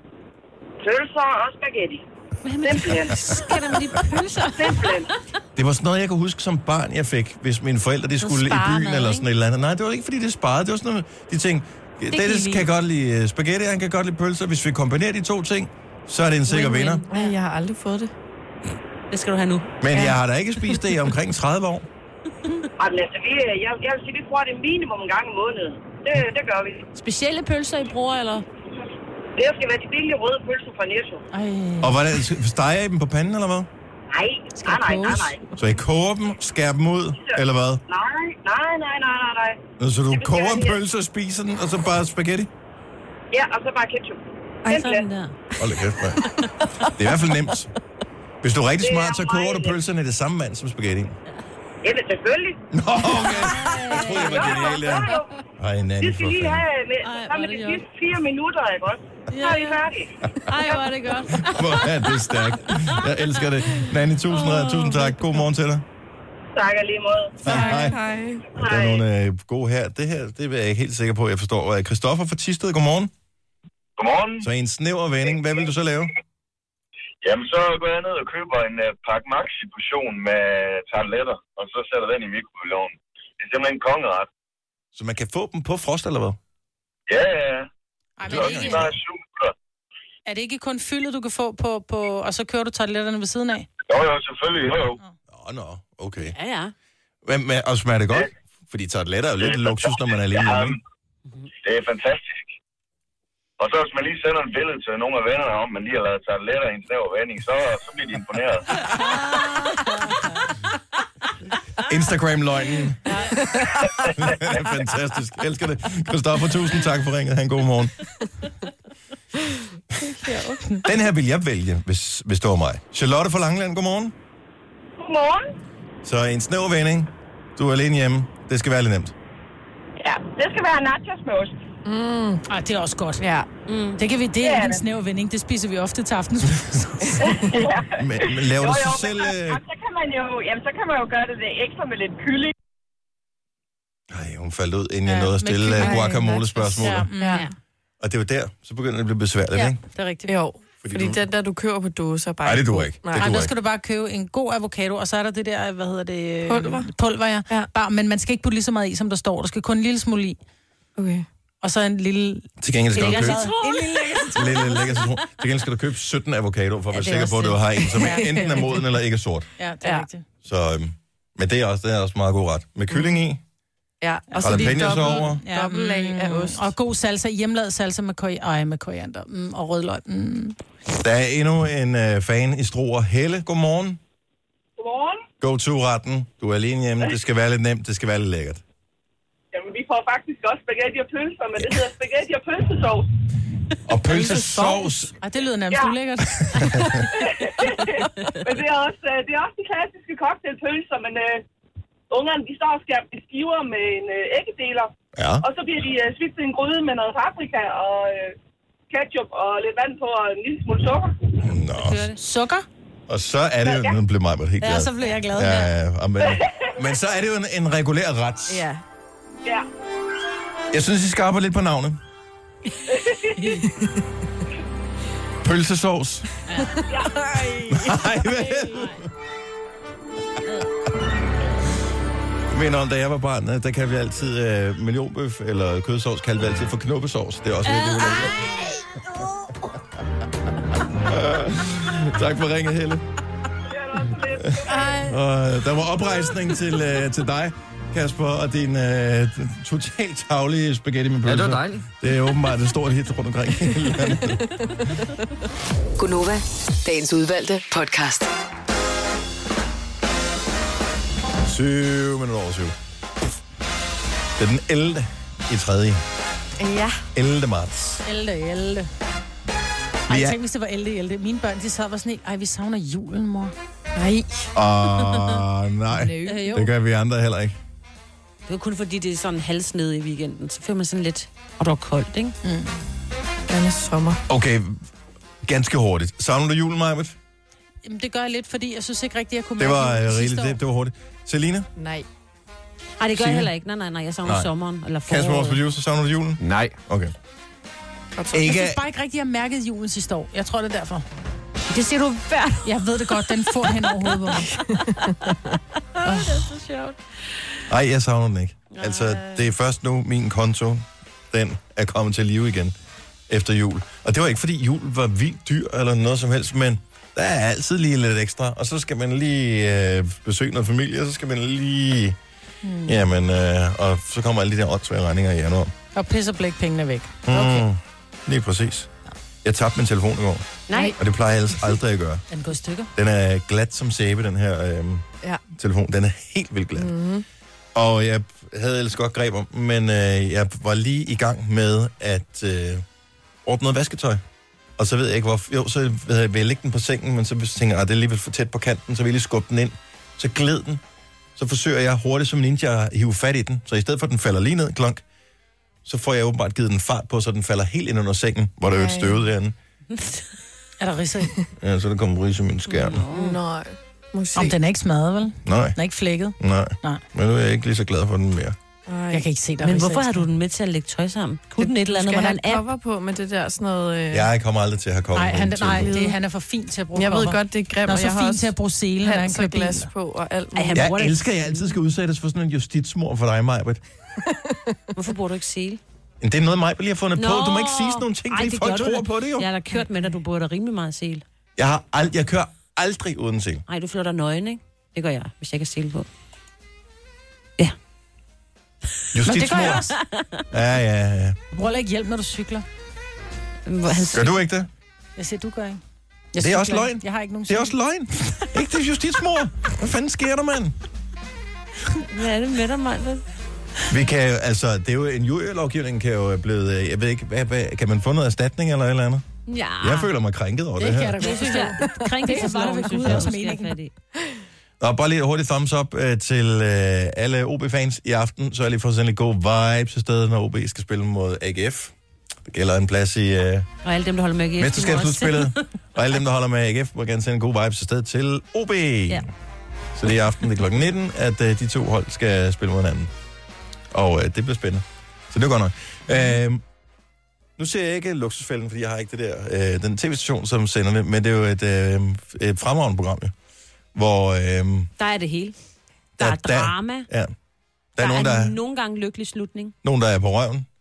Pølser og spaghetti. Simpelthen. Skal der med de pølser? Simpelthen. Det var sådan noget, jeg kan huske som barn, jeg fik, hvis mine forældre de skulle i sparemad, byen eller sådan et eller andet. Nej, det var ikke, fordi det sparede. Det var sådan noget, de tænkte, det, kan I det lide. kan godt lide øh, spaghetti, han kan godt lide pølser. Hvis vi kombinerer de to ting, så er det en sikker Win-win. vinder. Ej, jeg har aldrig fået det. Det skal du have nu. Men jeg har da ikke spist det i omkring tredive år. Jamen, altså, vi, jeg, jeg vil sige, vi får det minimum en gang i måneden. Det, det gør vi. Specielle pølser, I bruger, eller? Det skal være de billige røde pølser fra Netto. Ej. Og hvordan, steger I dem på panden, eller hvad? Nej, nej, nej, nej, nej. Så I koger dem, skærer dem ud, eller hvad? Nej, nej, nej, nej, nej, nej. Nå, Så du Det vil koger jeg en gerne. pølse og spiser den, og så bare spaghetti? Ja, og så bare ketchup. Ej, Simpelthen. sådan der. Hold da kæft, mand. Det er i hvert fald nemt. Hvis du er rigtig Det er smart, så koger du meget pølserne i det samme vand som spaghetti. Jamen, selvfølgelig. Nå, okay. Jeg troede, jeg var genial der. Ej, Nanny, Det skal for lige fanden. have med, Ej, sammen med hvor er de det sidste fire minutter, ikke også? Så er vi færdige. Ej, hvor er det godt. Hvor er det stærkt. Jeg elsker det. Nanny, tusind, oh. tusind tak. God morgen til dig. Tak lige måde. Hej. Hej. Der er nogle øh, gode her. Det her, det er jeg ikke helt sikker på, jeg forstår. Christoffer fra Thisted, godmorgen. Godmorgen. Så i en snæver vending, hvad vil du så lave? Jamen, så går jeg ned og køber en uh, pakke maxi-portion med tarteletter, og så sætter den i mikrobølgeovnen. Det er simpelthen en kongeret. Så man kan få dem på frost, eller hvad? Ja, ja, ja. Ej, Det men er er, også det bare ikke, syv minutter. er det ikke kun fyldet, du kan få på, på og så kører du tarteletterne ved siden af? Jo, jo, selvfølgelig. Jo, jo. Nå, nå, okay. Ja, ja. Men, men, og smager det godt? Fordi tarteletter er jo lidt luksus, når man er alene hjemme, ikke? Det er fantastisk. Og så hvis man lige sender et billede til nogle af vennerne om, man lige har lavet tarteletter i en snæver vending, så, så bliver de imponeret. Instagram-løgnen. Det er fantastisk. Jeg elsker det. Christoffer, tusind tak for ringet. Han god morgen. Den her vil jeg vælge, hvis, hvis det var mig. Charlotte fra Langeland, godmorgen. Godmorgen. Så en snæver vending. Du er alene hjemme. Det skal være lidt nemt. Ja, det skal være nachos med ost. Mm. Ej, det er også godt. Ja. Mm. Det kan vi, det Det er er en det. snæver vending. Det spiser vi ofte til aftens. Ja. Men, men laver Jo, du jo, så selv... men Øh... så, så, kan man jo, jamen, så kan man jo gøre det lidt ekstra med lidt kylling. Ej, hun faldt ud, inden jeg Ja, nåede at med stille kylling. uh, guacamole-spørgsmålet. Ja. Ja. Ja. Og det var der, så begynder det at blive besværligt, Ja, ikke? det er rigtigt. Jo, Fordi fordi, du- fordi den der, du køber på dåse, er bare Nej, det duer god. ikke. Nej. Det Ej, duer der ikke. skal du bare købe en god avocado, og så er der det der, hvad hedder det? Pulver. Pulver, ja. Ja. Bare, men man skal ikke putte lige så meget i, som der står. Der skal kun en lille smule i. Okay. Og så en lille... Til gengæld skal du købe... En lille lækker Lille, lille lækker citron. Til gengæld skal du købe sytten avocado, for at Ja, være det er sikker på, at også du det. har en, som Ja. enten er moden eller ikke er sort. Ja, det er Ja. rigtigt. Så, øhm, men det er også, det er også meget god ret. Med kylling i, Ja, og så lige jalapenos over. dobbelt, dobbelt lag af ost. Og god salsa, hjemmelavet salsa med, kori- Ej, med koriander mm, og rødløg. Mm. Der er endnu en øh, fan i Struer. Helle, godmorgen. Godmorgen. Go-to-retten. Du er alene hjemme. Det skal være lidt nemt. Det skal være lidt lækkert. Jamen, vi får faktisk også spaghetti og pølser, men det hedder spaghetti og pølsesovs. Og pølsesovs. Ej, det lyder nærmest Ja. ulækkert. Men det er også, øh, det er også de klassiske cocktailpølser, men øh, ungerne, de står og skærer i skiver med en øh, æggedeler. Ja. Og så bliver de øh, svidt til en gryde med noget paprika og øh, ketchup og lidt vand på og en lille smule sukker. Nå. Sukker? Og så er det jo... Nu blev mig helt glad. Ja, så blev jeg glad. Ja, ja, ja. Men, men så er det jo en, en regulær ret. Ja. Ja. Jeg synes, I skarper lidt på navnet. Pølsesovs. Ja. Nej, vel? Jeg mener om, da jeg var barn, der kaldte vi altid øh, millionbøf eller kødsovs, kaldte vi altid for knubbesovs. Det er også lidt ulækkert. Tak for ringet, Helle. Og øh, der var oprejsning til, øh, til dig, Kasper, og din øh, totalt taglige spaghetti med pølser. Ja, det var dejligt. Det er åbenbart et stort hit rundt omkring i hele landet. Gunova, dagens udvalgte podcast. Syv minutter over syv. Det er den ellevte i tredje. Ja. ellevte marts. Elde, elde. Ej, Vi jeg er- tænkte, hvis det var elde, elde. Mine børn, de sad og var sådan, ej, vi savner julen, mor. Nej. Åh, nej. Øh, jo. Det gør vi andre heller ikke. Det var kun fordi, det er sådan halsnede i weekenden. Så føler man sådan lidt, og det var koldt, ikke? Mm. Den er sommer. Okay, ganske hurtigt. Savner du julen, Majbet? Jamen, det gør jeg lidt, fordi jeg synes ikke rigtigt, jeg kunne Det mærke var julen øh, sidste rigeligt. år. Det, det var hurtigt. Selina? Nej. Nej, det gør Signe? jeg heller ikke. Nej, nej, nej. Jeg savner Nej. sommeren eller Kasper, vores foråret. producer, savner du julen? Nej. Okay. Jeg Ikke... synes bare ikke rigtigt, jeg mærkede julen sidste år. Jeg tror, det er derfor. Det siger du hvert. Jeg ved det godt, den får hen over hovedet på mig. Oh. Det er så sjovt. Ej, jeg savner den ikke. Altså, det er først nu, min konto, den er kommet til live igen efter jul. Og det var ikke, fordi jul var vildt dyr eller noget som helst, men der er altid lige lidt ekstra. Og så skal man lige øh, besøge noget familie, og så skal man lige... Hmm. Jamen, øh, og så kommer alle de der åndssvage regninger i januar. Og pis og blæk pengene væk. Okay. Mm, lige præcis. Jeg tabte min telefon i går, Nej. og det plejer jeg ellers aldrig at gøre. Er den gået i stykker? Den er glat som sæbe, den her øh, Ja. telefon. Den er helt vildt glat. Mm-hmm. Og jeg havde ellers godt greb om, men øh, jeg var lige i gang med at øh, ordne noget vasketøj. Og så ved jeg ikke, hvorfor. Jo, så ved jeg, vil jeg lægge den på sengen, men så tænker jeg, at det er alligevel for tæt på kanten, så vil jeg lige skubbe den ind. Så gled den. Så forsøger jeg hurtigt som ninja at hive fat i den. Så i stedet for, at den falder lige ned, klonk, så får jeg åbenbart givet den fart på, så den falder helt ind under sengen, hvor der er et støvet derinde. Er der ridser i? Ja, så der kommer ris i min skærm. Nej. Musik. Om den er ikke smadret, vel? Nej, Den er ikke flækket. nej. Nej. Men nu er jeg ikke lige så glad for den mere. Ej. Jeg kan ikke se, der er Men ridser hvorfor i. har du den med til at lægge tøj sammen? Kunne den et eller andet? Skal Var der have en et app? cover på med det der sådan noget... Øh... Jeg kommer aldrig til at have kommet Nej, han, på nej en det, han er for fin til at bruge Jeg ved cover. godt, det er grimt, Nå, og så jeg har fint også til at bruge sele, når han hals kører og bil. glas på og alt Ej, han muligt. bruger Jeg det. elsker, at jeg altid skal udsættes for sådan en justitsmor for dig, Majbert. Hvorfor bruger du ikke sele? Men det er noget, Majbert lige har fundet Nå. på. Du må ikke sige sådan nogle ting, Ej, fordi det folk gør du tror da. på det jo. Jeg har da kørt med dig, du bruger da rimelig meget sele. Jeg, har ald- jeg kører aldrig uden sel. Nej, du flytter nøgen, ikke? Det gør jeg, hvis jeg ikke har sele på. Ja. Justitsmor. Nå, det gør jeg også. Ja, ja, ja. Du bruger heller ikke hjælp, når du cykler. Gør du ikke det? Jeg siger, du gør ikke. Jeg Det er cykler også ikke. løgn. Jeg har ikke nogen Det er også løgn. Ikke det, justitsmor. Hvad fanden sker der, mand? Hvad er det med dig, mand? Vi kan jo, altså, det er jo en jurylovgivning, kan jo blevet, øh, jeg ved ikke, hvad, hvad, kan man få noget erstatning eller et eller andet? Ja. Jeg føler mig krænket over det, Det det kan her. jeg da godt Det synes forstå. jeg. Krænkelsesloven, Det er bare, synes der jeg vil også, gå ud af skal have fat i. Og bare lige et hurtigt thumbs up øh, til øh, alle O B-fans i aften. Så er lige for at sende lidt god vibes i stedet, når O B skal spille mod A G F. Det gælder en plads i øh, Og alle dem, der holder med A G F. mesterskabsslutspillet. Og alle dem, der holder med A G F, må gerne sende god vibes i stedet til O B. Ja. Så det er i aften, det er klokken nitten, at øh, de to hold skal spille mod hinanden. Og øh, det bliver spændende. Så det er godt nok. Øh, nu ser jeg ikke Luksusfælden, fordi jeg har ikke det der, øh, den tv-station, som sender det, men det er jo et, øh, et fremragende program, jo. Hvor øh, Der er det hele. Der Der- er der- drama. ja, der, Der er nogen, der, er er, nogle gange lykkelig slutning. nogen, der er på røven.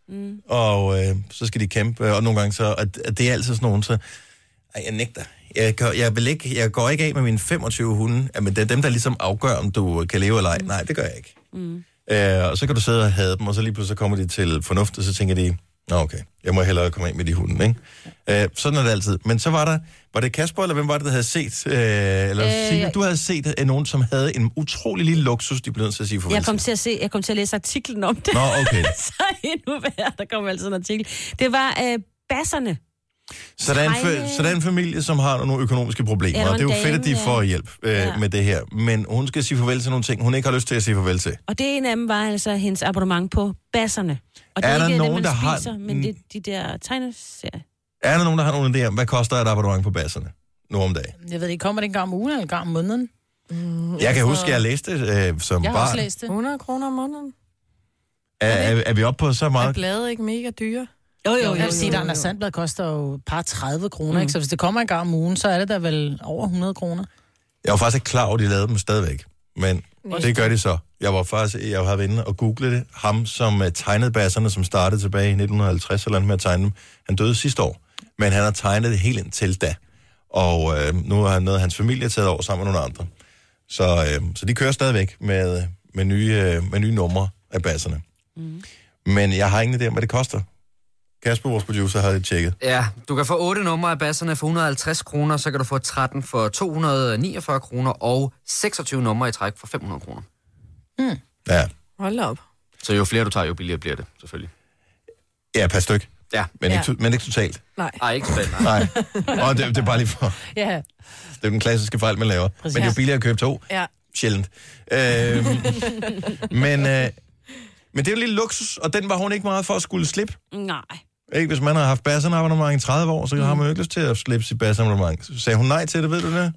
Mm. Og øh, så skal de kæmpe, og nogle gange så, at, at det er altid sådan nogen, så ej, jeg nægter. Jeg, gør, jeg, vil ikke, jeg går ikke af med mine femogtyve hunde, men det er dem, der ligesom afgør, om du kan leve eller ej. Mm. Nej, det gør jeg ikke. Mm. Øh, og så kan du sidde og have dem, og så lige pludselig kommer de til fornuft, og så tænker de, nå okay, jeg må hellere komme af med de hunde, ikke? Øh, sådan er det altid. Men så var der, var det Kasper, eller hvem var det, der havde set, øh, eller øh, Signe, du havde set øh, nogen, som havde en utrolig lille luksus, de blev nødt til at sige farvel Jeg kom til at, se, jeg kom til at læse artiklen om det. Nå, okay. Så endnu værre, der kom altid en artikel. Det var øh, basserne. Så der, er en, fa- så der er en familie, som har nogle økonomiske problemer, ja, og det er jo dame, fedt, at de ja. får hjælp øh, ja. med det her. Men hun skal sige farvel til nogle ting, hun ikke har lyst til at sige farvel til. Og det en af dem var altså hendes abonnement på basserne. Og det er, er der ikke nogen, dem, der spiser, har... men det de der tegneserier. Er der nogen, der har nogle idéer om, hvad koster et abonnement på basserne nu om dagen? Jeg ved ikke, kommer det en gang om ugen eller en gang om måneden? Mm, jeg kan huske, at jeg læste øh, som jeg barn. Jeg har også læst det. hundrede kroner om måneden. Er, er, er vi oppe på så meget? Er bladet ikke mega dyre? Jo, jo, jo. Jeg vil sige, at Anders Sandblad koster jo et par tredive kroner, mm. ikke? Så hvis det kommer en gang om ugen, så er det da vel over hundrede kroner. Jeg var faktisk ikke klar over, at de lavede dem stadigvæk. Men nej. Det gør de så. Jeg var faktisk, jeg havde været inde og googlet det. Ham, som tegnede basserne, som startede tilbage i nitten halvtreds eller andet med at tegne dem, han døde sidste år. Men han har tegnet det helt indtil da. Og øh, nu har noget af hans familie taget over sammen med nogle andre. Så, øh, så de kører stadigvæk med, med, nye, øh, med nye numre af basserne. Mm. Men jeg har ingen idé om, hvad det koster. Kasper, vores producer, har det tjekket. Ja, du kan få otte numre af basserne for et hundrede og halvtreds kroner, så kan du få tretten for to hundrede og niogfyrre kroner, og seksogtyve numre i træk for fem hundrede kroner. Hmm. Ja. Hold op. Så jo flere du tager, jo billigere bliver det, selvfølgelig. Ja, per styk. Ja. Men, ja. Ikke, men ikke totalt. Nej. Nej, ikke totalt, nej. nej. Og det, det er bare lige for... Ja. Det er den klassiske fejl, man laver. Præcis. Men det er jo billigere at købe to. Ja. Sjældent. Øhm, men, øh, men det er jo en lille luksus, og den var hun ikke meget for at skulle slippe. Nej. Ikke, hvis man har haft bassabonnement i tredive år, så mm. har man jo ikke lyst til at slippe sit bassabonnement. Sagde hun nej til det, ved du det?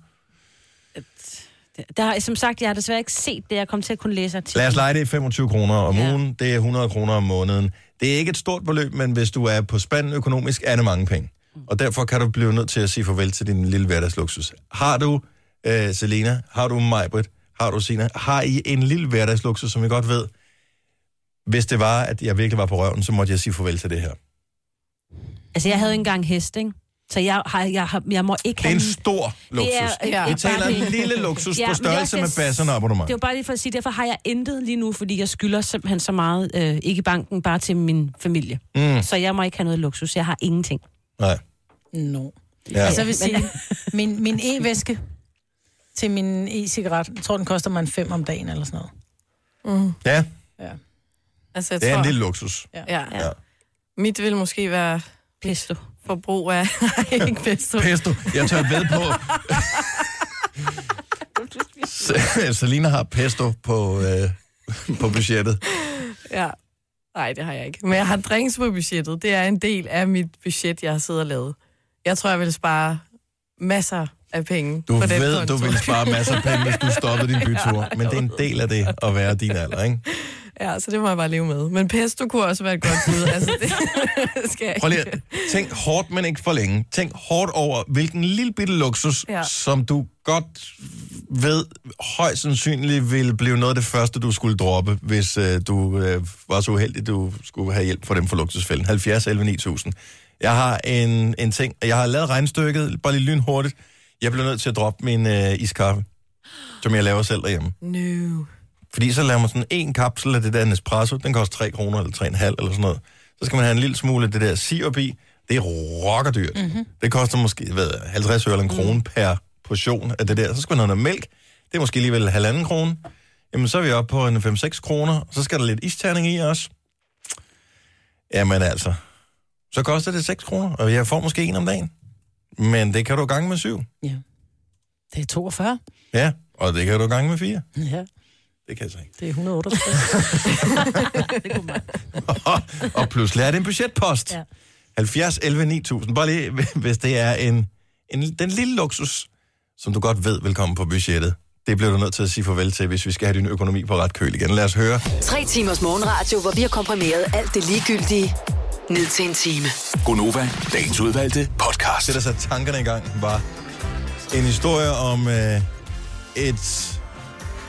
Der, som sagt, jeg har desværre ikke set det. Jeg kom til at kunne læse artiklen. Lad os lege det i femogtyve kroner om ja. ugen. Det er hundrede kroner om måneden. Det er ikke et stort beløb, men hvis du er på spanden økonomisk, er det mange penge. Og derfor kan du blive nødt til at sige farvel til din lille hverdagsluksus. Har du, øh, Selena, har du Majbrit, har du Sina, har I en lille hverdagsluksus, som I godt ved, hvis det var, at jeg virkelig var på røven, så måtte jeg sige farvel til det her. Altså, jeg havde ikke engang hest, ikke? Så jeg, har, jeg, har, jeg må ikke have... Det er en stor luksus. Det er, vi taler en lille luksus ja, på størrelse med basserne og abonnement. Det er jo bare lige for at sige, derfor har jeg intet lige nu, fordi jeg skylder simpelthen så meget, øh, ikke banken, bare til min familie. Mm. Så jeg må ikke have noget luksus. Jeg har ingenting. Nej. No. Ja. Altså, jeg vil sige, min, min e-væske til min e-cigaret, jeg tror, den koster mig en fem om dagen eller sådan noget. Mm. Ja. Ja. Altså, jeg det er tror... en lille luksus. Ja. Ja. Ja. Mit vil måske være... Pesto. Forbrug af... Nej, ikke pesto. Pesto. Jeg tør ved på... Selina har pesto på, øh, på budgettet. Ja. Nej, det har jeg ikke. Men jeg har drinks på budgettet. Det er en del af mit budget, jeg har siddet og lavet. Jeg tror, jeg vil spare masser af penge du på den ved, konto. Du vil spare masser af penge, hvis du stoppede din bytur. Men det er en del af det at være din alder, ikke? Ja, så det må jeg bare leve med. Men pesto kunne også være et godt bud. Altså, det skal jeg Prøv lige at tænk hårdt, men ikke for længe. Tænk hårdt over, hvilken lille bitte luksus, ja. som du godt ved, højst sandsynligt ville blive noget af det første, du skulle droppe, hvis øh, du øh, var så uheldig, du skulle have hjælp for dem for luksusfælden. halvfjerds elleve ni tusind. Jeg har en, en ting, jeg har lavet regnstykket, bare lige lynhurtigt. Jeg bliver nødt til at droppe min øh, iskaffe, som jeg laver selv derhjemme. No. Fordi så laver man sådan en kapsel af det der Nespresso, den koster tre kroner eller tre komma fem eller sådan noget. Så skal man have en lille smule af det der sirup i. Det er rockerdyrt. Mm-hmm. Det koster måske hvad, halvtreds øre eller en krone mm. per portion af det der. Så skal man have noget mælk. Det er måske alligevel halvanden krone. Jamen så er vi oppe på en fem seks kroner. Så skal der lidt isterning i også. Jamen altså, så koster det seks kroner, og jeg får måske en om dagen. Men det kan du gange med syv. Ja. Det er toogfyrre. Ja, og det kan du gange med fire. Ja. Det kan jeg så ikke. Det er et hundrede og otteogtres. Det kunne man. og, og pludselig er det en budgetpost. Ja. halvfjerds elleve ni tusind. Bare lige, hvis det er en, en, den lille luksus, som du godt ved vil komme på budgettet. Det bliver du nødt til at sige farvel til, hvis vi skal have din økonomi på ret køl igen. Lad os høre. Tre timers morgenradio, hvor vi har komprimeret alt det ligegyldige ned til en time. Gonova, dagens udvalgte podcast. Det, der satte tankerne i gang, var en historie om øh, et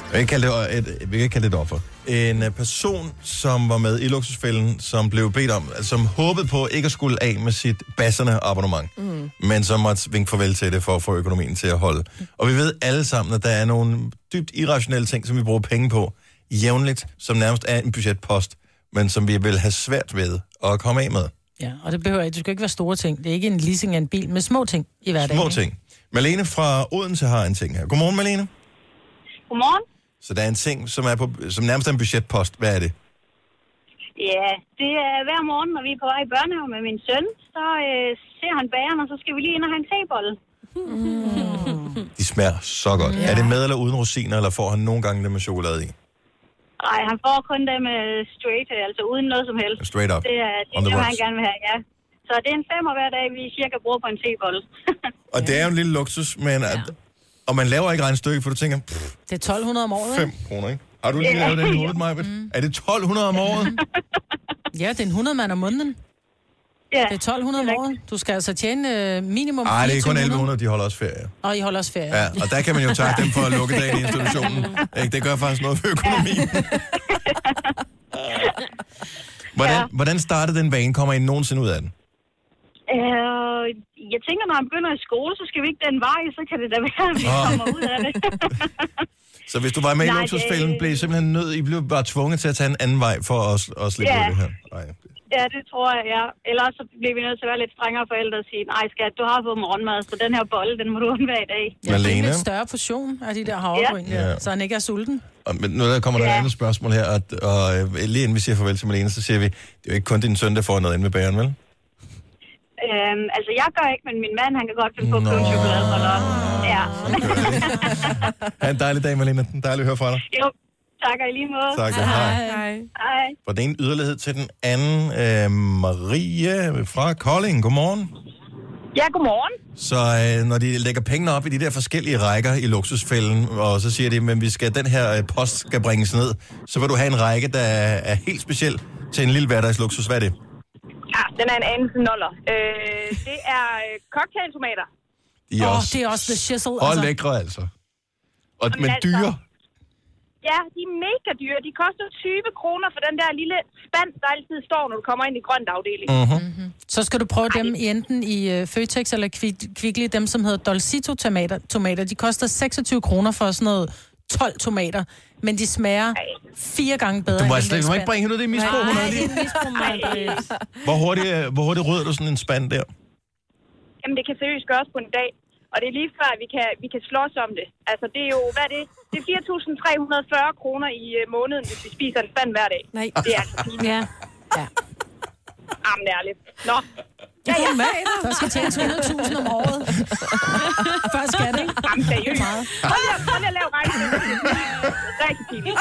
Vi kan kalde det et, vi kan kalde det et offer. En uh, person, som var med i Luksusfælden, som blev bedt om, altså, som håbede på ikke at skulle af med sit basserne abonnement, mm. men som måtte vinke farvel til det for at få økonomien til at holde. Og vi ved alle sammen, at der er nogle dybt irrationelle ting, som vi bruger penge på jævnligt, som nærmest er en budgetpost, men som vi vil have svært ved at komme af med. Ja, og det behøver ikke. Det skal ikke være store ting. Det er ikke en leasing af en bil med små ting i hverdagen. Små ting. Malene fra Odense har en ting her. Godmorgen, Malene. Godmorgen. Så der er en ting, som, er på, som nærmest er en budgetpost. Hvad er det? Ja, det er hver morgen, når vi er på vej i børnehave med min søn, så øh, ser han bageren, og så skal vi lige ind og have en tebolle. Mm. De smager så godt. Ja. Er det med eller uden rosiner, eller får han nogle gange det med chokolade i? Nej, han får kun det med straight, altså uden noget som helst. Straight up. Det er det, det han gerne vil have, ja. Så det er en femmer hver dag, vi cirka bruger på en tebolle. Og det er jo en lille luksus, men... Ja. Og man laver ikke regnstykke, for du tænker... Pff, det er tolv hundrede om året, ikke? fem kroner, ikke? Har du lige yeah. lavet den i hovedet, Majbet? Mm. Er det tolv hundrede om året? Ja, det er en hundrede mand om måneden. Ja. Det er tolv hundrede om året. Du skal altså tjene uh, minimum Nej, det er kun elleve hundrede, de holder også ferie. Og I holder også ferie. Ja, og der kan man jo tage dem for at lukke dagen i institutionen. Ikke? Det gør faktisk noget for økonomien. Hvordan, ja. hvordan startede den vane? Kommer I nogensinde ud af den? Uh, jeg tænker, når han begynder i skole, så skal vi ikke den vej, så kan det da være, at vi oh. kommer ud af det. Så hvis du var med i Luksusfælden, blev I simpelthen nødt, I blev bare tvunget til at tage en anden vej for at, at slippe ja. ud af det her? Ej. Ja, det tror jeg, ja. Ellers så bliver vi nødt til at være lidt strengere forældre og sige, nej skat, du har fået morgenmad, så den her bolle, den må du undvære i dag. Ja, det er en lidt større portion af de der havregryn, ja. ja. Så han ikke er sulten. Og, men nu der kommer der ja. et andet spørgsmål her, og, og lige inden vi siger farvel til Malene, så siger vi, det er jo ikke kun din søn, der får noget ind med bageren, vel? Øhm, altså, jeg gør ikke, men min mand, han kan godt finde på at købe chokoladeboller. Ja. Ha' en dejlig dag, Malene. Dejligt at høre fra dig. Jo, tak og i lige måde. Tak, hej. Hej. Hej. Fra den ene yderlighed til den anden. Øh, Marie fra Kolding, godmorgen. Ja, godmorgen. Så øh, når de lægger pengene op i de der forskellige rækker i Luksusfælden, og så siger de, men vi skal, den her post skal bringes ned, så vil du have en række, der er helt speciel til en lille hverdagsluksus. Hvad er det? Ja, den er en anelse noller. Øh, det er cocktailtomater. De er oh, også, det er også the shizzle. Og altså. lækre, altså. Og, men altså, dyre. Ja, de er mega dyre. De koster tyve kroner for den der lille spand, der altid står, når du kommer ind i grønt afdeling. Mm-hmm. Mm-hmm. Så skal du prøve Ej. dem i enten i uh, Føtex eller Kvickly, dem som hedder Dolcito-tomater. Tomater. De koster seksogtyve kroner for sådan noget tolv tomater, men de smager Ej. fire gange bedre. Du må, slet, du må ikke bringe hende ud i misbrug. Nej, det er misbrug, hvor, hurtigt, hvor hurtigt rydder du sådan en spand der? Jamen, det kan seriøst gøres på en dag. Og det er lige før, at vi kan, vi kan slås om det. Altså, det er jo, hvad er det? Det er fire tusind tre hundrede og fyrre kroner i uh, måneden, hvis vi spiser en spand hver dag. Nej. Det er altså fint. Ja. Ja. Jamen, ærligt. Nå. Ja, ja, der skal tjene hundrede tusind om året. Før skat, ikke? Jamen, seriøst. Prøv lige, prøv lige at lave regning. Rigtig pinligt.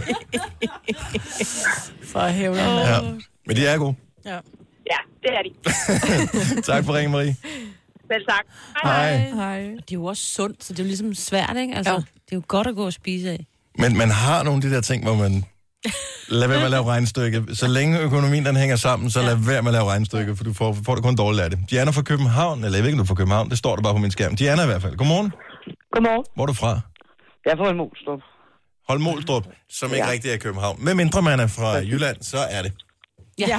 For hævlen. Ja. Men de er gode. Ja. Ja, det er de. Tak for ringen, Marie. Selv tak. Hej. Hej. Hej. Det er jo også sundt, så det er jo ligesom svært, ikke? Altså, ja. Det er jo godt at gå og spise af. Men man har nogle af de der ting, hvor man... Lad være med at lave regnstykke. Så længe økonomien den hænger sammen, så lad være med at lave regnstykke, for du får, får det kun dårligt af det. Diana fra København, eller jeg ved ikke, om du er fra København, det står der bare på min skærm. Diana i hvert fald. Godmorgen. Godmorgen. Hvor er du fra? Jeg er fra Holmolstrup. Holmolstrup, som ikke ja. rigtig er i København. Med mindre man er fra Jylland, så er det. Ja.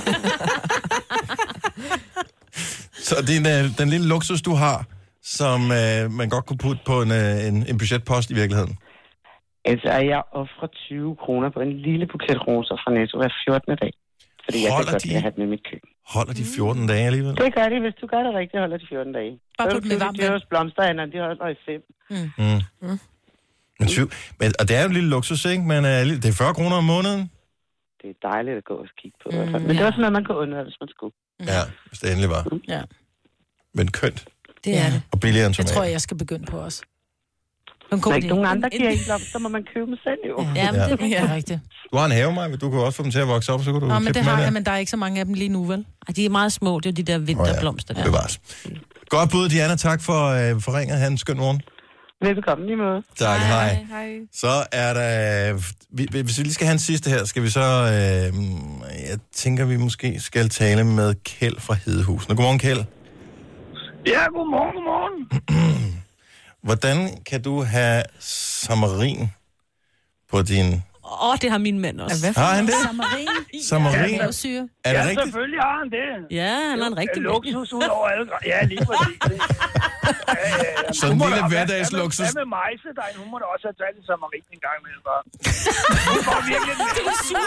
Så din, den lille luksus, du har, som øh, man godt kunne putte på en, en, en budgetpost i virkeligheden. Altså, jeg offrer tyve kroner på en lille buket roser fra Netto hver fjortende dag. Fordi jeg holder kan godt de, have det med mit køkken. Holder de fjorten dage alligevel? Det gør de, hvis du gør det rigtigt, holder de fjorten dage. Bare putte med varmt vand. Blomsterhandlerne, de holder i fem. Mm. Mm. Mm. Men, syv, men, og det er jo en lille luksus, ikke? Men uh, det er fyrre kroner om måneden. Det er dejligt at gå og kigge på. Mm, men ja. det er også noget, man kan undre, hvis man skulle. Ja, hvis det endelig var. Mm. Ja. Men kønt. Det er det. Og billigere end tomater. Jeg tror, jeg skal begynde på os. Der er ikke nogen andre giver ikke blomster, så må man købe dem selv jo. Ja, ja, men det er rigtigt. Du har en have, Maja, du kan også få dem til at vokse op, så kan du Nå, men det har jeg, men der er ikke så mange af dem lige nu, vel? Ej, de er meget små, det er de der vinterblomster. Oh, ja. Det var godt bud, Diana. Tak for, øh, for ringet. Ha' en skøn morgen. Velkommen lige måde. Tak, hej. hej. hej. Så er der... Vi, hvis vi lige skal have en sidste her, skal vi så... Øh, jeg tænker, vi måske skal tale med Kjeld fra Hedehusene. Godmorgen, Kjeld. Ja, godmorgen, godmorgen. Hvordan kan du have samarin på din... Åh, oh, det har min mand også. Har han det? Samarin. Samarin? Ja, Er det ja, rigtigt? selvfølgelig har han det. Ja, han er en rigtig luksus ud over alle. Ja, lige præcis. Ja, ja, ja. Sådan en Hun må lille da- hverdags hvad med- luksus. Hvad med Majse, der hun må da også have taget en Samarin en gang med, bare. Hun får virkelig en mavesur.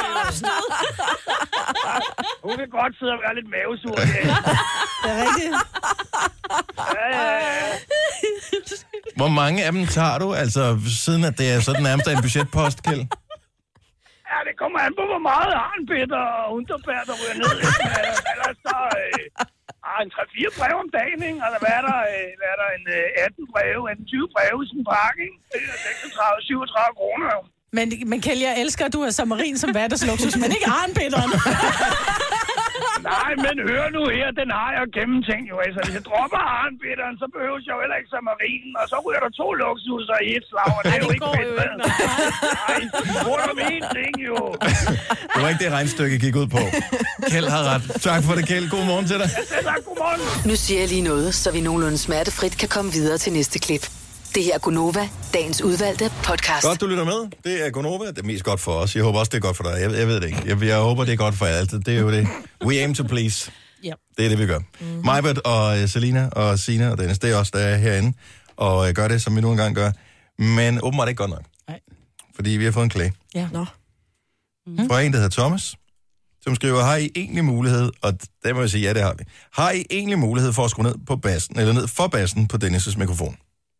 Hun kan godt sidde og være lidt mavesur. Ja. Det er rigtigt. Ja, ja, ja. Hvor mange af dem tager du? Altså, siden at det er sådan nærmest en budgetpost, Kjeld? Ja, det kommer an på, hvor meget arnbitter og underbær, der ryger ned. Ellers så øh, har en tre fire breve om dagen, ikke? Og hvad er der, øh, hvad er der en øh, atten breve, en tyve breve i sådan en pakke, ikke? Det er seksogtredive til syvogtredive kroner, jo. Men, men Kjeld, jeg elsker, at du har Samarin som hverdagsluksus, men ikke arnbitteren. Nej, men hør nu her, den har jeg gennemtænkt jo. Altså, hvis jeg dropper arnbitteren, så behøver jeg jo heller ikke Samarinen, og så ryger der to luksuser i et slag, og det er jo ikke fedt, hvad? Nej, hvor er der en ting, jo. Det var ikke det regnstykke, gik ud på. Kjeld har ret. Tak for det, Kjeld. God morgen til dig. Ja, tak, godmorgen. Nu siger jeg lige noget, så vi nogenlunde smertefrit kan komme videre til næste klip. Det her er Gunova, dagens udvalgte podcast. Godt, du lytter med. Det er Gonova. Det er mest godt for os. Jeg håber også, det er godt for dig. Jeg, jeg ved det ikke. Jeg, jeg håber, det er godt for jer. Det er jo det. We aim to please. Yep. Det er det, vi gør. Mm-hmm. Majbert og Selina og Sina og Dennis, det er også der er herinde. Og øh, gør det, som vi nu engang gør. Men åbenbart ikke godt nok. Nej. Fordi vi har fået en klage. Ja. Nå. Mm-hmm. Fra en, der hedder Thomas, som skriver, har I egentlig mulighed, og der må jeg sige, ja, det har vi. Har I egentlig mulighed for at skrue ned på bassen, eller ned for bassen på Dennis' mikrofon?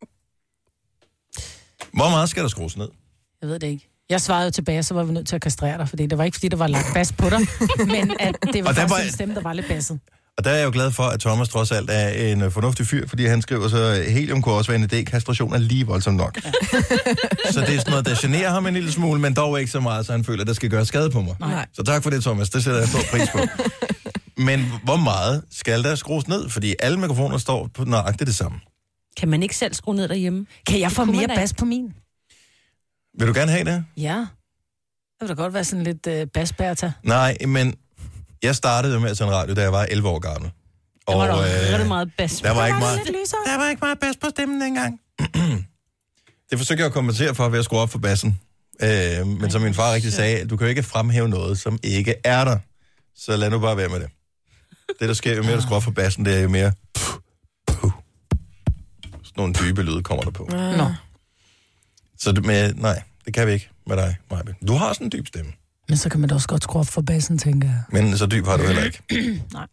Hvor meget skal der skrues ned? Jeg ved det ikke. Jeg svarede jo tilbage, så var vi nødt til at kastrere dig, fordi det var ikke, fordi der var lagt bas på dig, men at det var Og der faktisk var- en stemme, der var lidt basset. Og der er jeg jo glad for, at Thomas trods alt er en øh, fornuftig fyr, fordi han skriver så, helium kunne også være en idé, kastration er lige voldsomt nok. Ja. Så det er sådan noget, der generer ham en lille smule, men dog ikke så meget, så han føler, at der skal gøre skade på mig. Nej. Så tak for det, Thomas. Det sætter jeg stor pris på. Men hvor meget skal der skrues ned? Fordi alle mikrofoner står på nøjagtigt det samme. Kan man ikke selv skrue ned derhjemme? Kan jeg få Kunne mere man da bas på min? Vil du gerne have det? Ja. Det vil da godt være sådan lidt uh, basbærta. Nej, men jeg startede jo med at sende radio, da jeg var elleve år gammel. Der var, Og, der, øh, var det meget bas. der var ikke Var meget, det lidt lysere? der var ikke meget bas på stemmen dengang. Det forsøgte jeg at kompensere for ved at skrue op for bassen. Øh, men som min far rigtig sagde, du kan jo ikke fremhæve noget, som ikke er der. Så lad nu bare være med det. Det, der sker, jo mere du skruer op for bassen, det er jo mere... Puh, puh. Sådan nogle dybe lyde kommer der på. Nå. Så det med, nej, det kan vi ikke med dig, Majbe. Du har sådan en dyb stemme. Men så kan man da også godt skrue op for bassen, tænker jeg. Men så dyb har du heller ikke. Nej.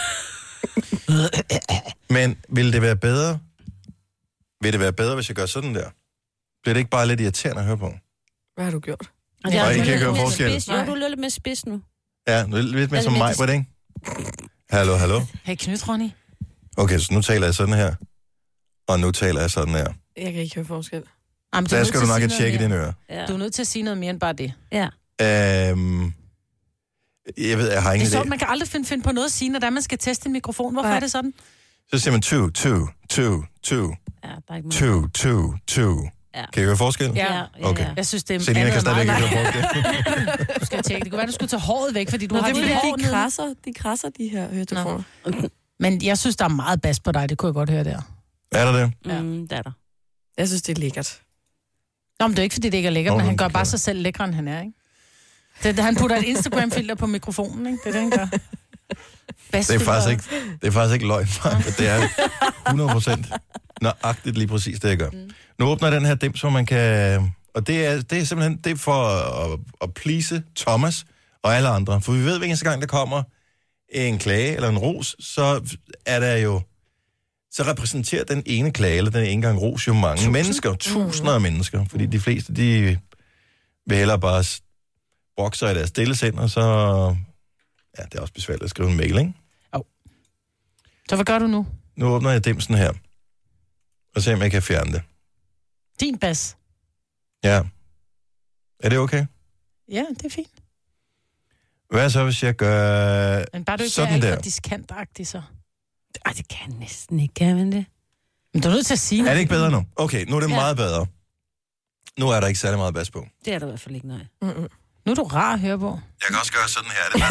Men vil det være bedre? Vil det være bedre, hvis jeg gør sådan der? Bliver det ikke bare lidt irriterende at høre på? Hvad har du gjort? Og det er Og I lidt kan ikke høre mere forskel. spids. Jo, du er lidt mere spids nu. Ja, nu er det lidt mere Altså, som lidt- mig, var det ikke? Hallo, hallo. Hey, Knyt, Ronny. Okay, så nu taler jeg sådan her. Og nu taler jeg sådan her. Jeg kan ikke høre forskel. Jamen, Der nødt skal til du at nok sige have tjekket noget dine ører. mere. Du er nødt til at sige noget mere end bare det. Ja. Øhm, jeg ved, jeg har Det ingen er sjovt, idé. man kan aldrig finde, finde på noget at sige, når der man skal teste en mikrofon. Hvorfor Nej. er det sådan? Så siger man two, two, two, two, Ja, der er ikke meget. two, two, two. Ja. Kan I høre forskel? Ja, ja, Okay. ja. Jeg synes, det er Selina andet kan stadigvæk meget- ikke høre forskel. Du skal tjekke. Det kunne være, du skulle tage håret væk, fordi du Nå, har det er dit fordi, hår de nede. krasser, de krasser de her høretelefoner. Men jeg synes, der er meget bas på dig. Det kunne jeg godt høre der. Er der det? Ja. Mm, det er der. Jeg synes, det er lækkert. Nå, men det er ikke, fordi det ikke er lækkert, Nå, men han men gør det bare kan- sig selv lækre, end han er, ikke? Det, det, han putter et Instagram-filter på mikrofonen, ikke? Det er det, han gør. Det er faktisk ikke, det er faktisk ikke løgn, Mark. Det er hundrede procent nøjagtigt lige præcis det, jeg gør. Mm. Nu åbner jeg den her dims, hvor man kan... Og det er, det er simpelthen det er for at, at please Thomas og alle andre. For vi ved, hver eneste gang, der kommer en klage eller en ros, så er der jo... Så repræsenterer den ene klage eller den ene gang ros jo mange Tusind. mennesker. Tusinder af mennesker. Fordi de fleste, de vil hellere bare brokke sig i deres stille sind, og så... Ja, det er også besværligt at skrive en mail, ikke? Så hvad gør du nu? Nu åbner jeg dimsen her, og ser, om jeg kan fjerne det. Din bas. Ja. Er det okay? Ja, det er fint. Hvad så, hvis jeg gør Men bare du ikke er sådan alt der? for diskantagtig, så. Ej, det kan næsten ikke, kan man det? Men du er nødt til at sige Er det ikke bedre nu? Okay, nu er det Ja. meget bedre. Nu er der ikke særlig meget bas på. Det er der i hvert fald ikke, nej. Mm-mm. Nu er du rar at høre på. Jeg kan også gøre sådan her. Er det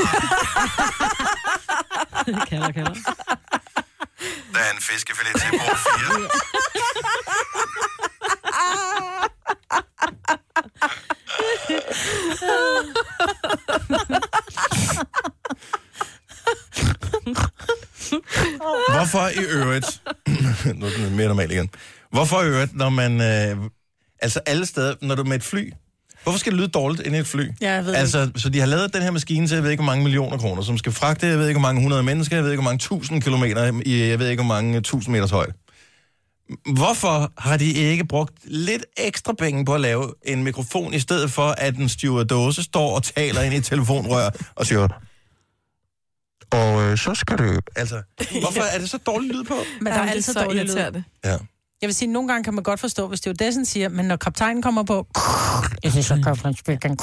bedre? kalder, kalder. Der er en fiskefilet til bord fire. Hvorfor i øvrigt... nu er det mere normalt igen. Hvorfor i øvrigt, når man... Øh, altså alle steder, når du er med et fly... Hvorfor skal det lyde dårligt inde i et fly? Ja, jeg ved altså, ikke. Så de har lavet den her maskine til, jeg ved ikke, hvor mange millioner kroner, som skal fragte, jeg ved ikke, hvor mange hundrede mennesker, jeg ved ikke, hvor mange tusind kilometer, i, jeg ved ikke, hvor mange tusind meters højde. Hvorfor har de ikke brugt lidt ekstra penge på at lave en mikrofon, i stedet for, at en stewardose står og taler ind i et telefonrør og siger... Og øh, så skal det... Altså, hvorfor er det så dårligt lyd på? Men der er altid dårligt lyd. Ja. Jeg vil sige, at nogle gange kan man godt forstå, hvis stewardessen siger, men når kaptajnen kommer på... Jeg synes, så kaptajnen speaking...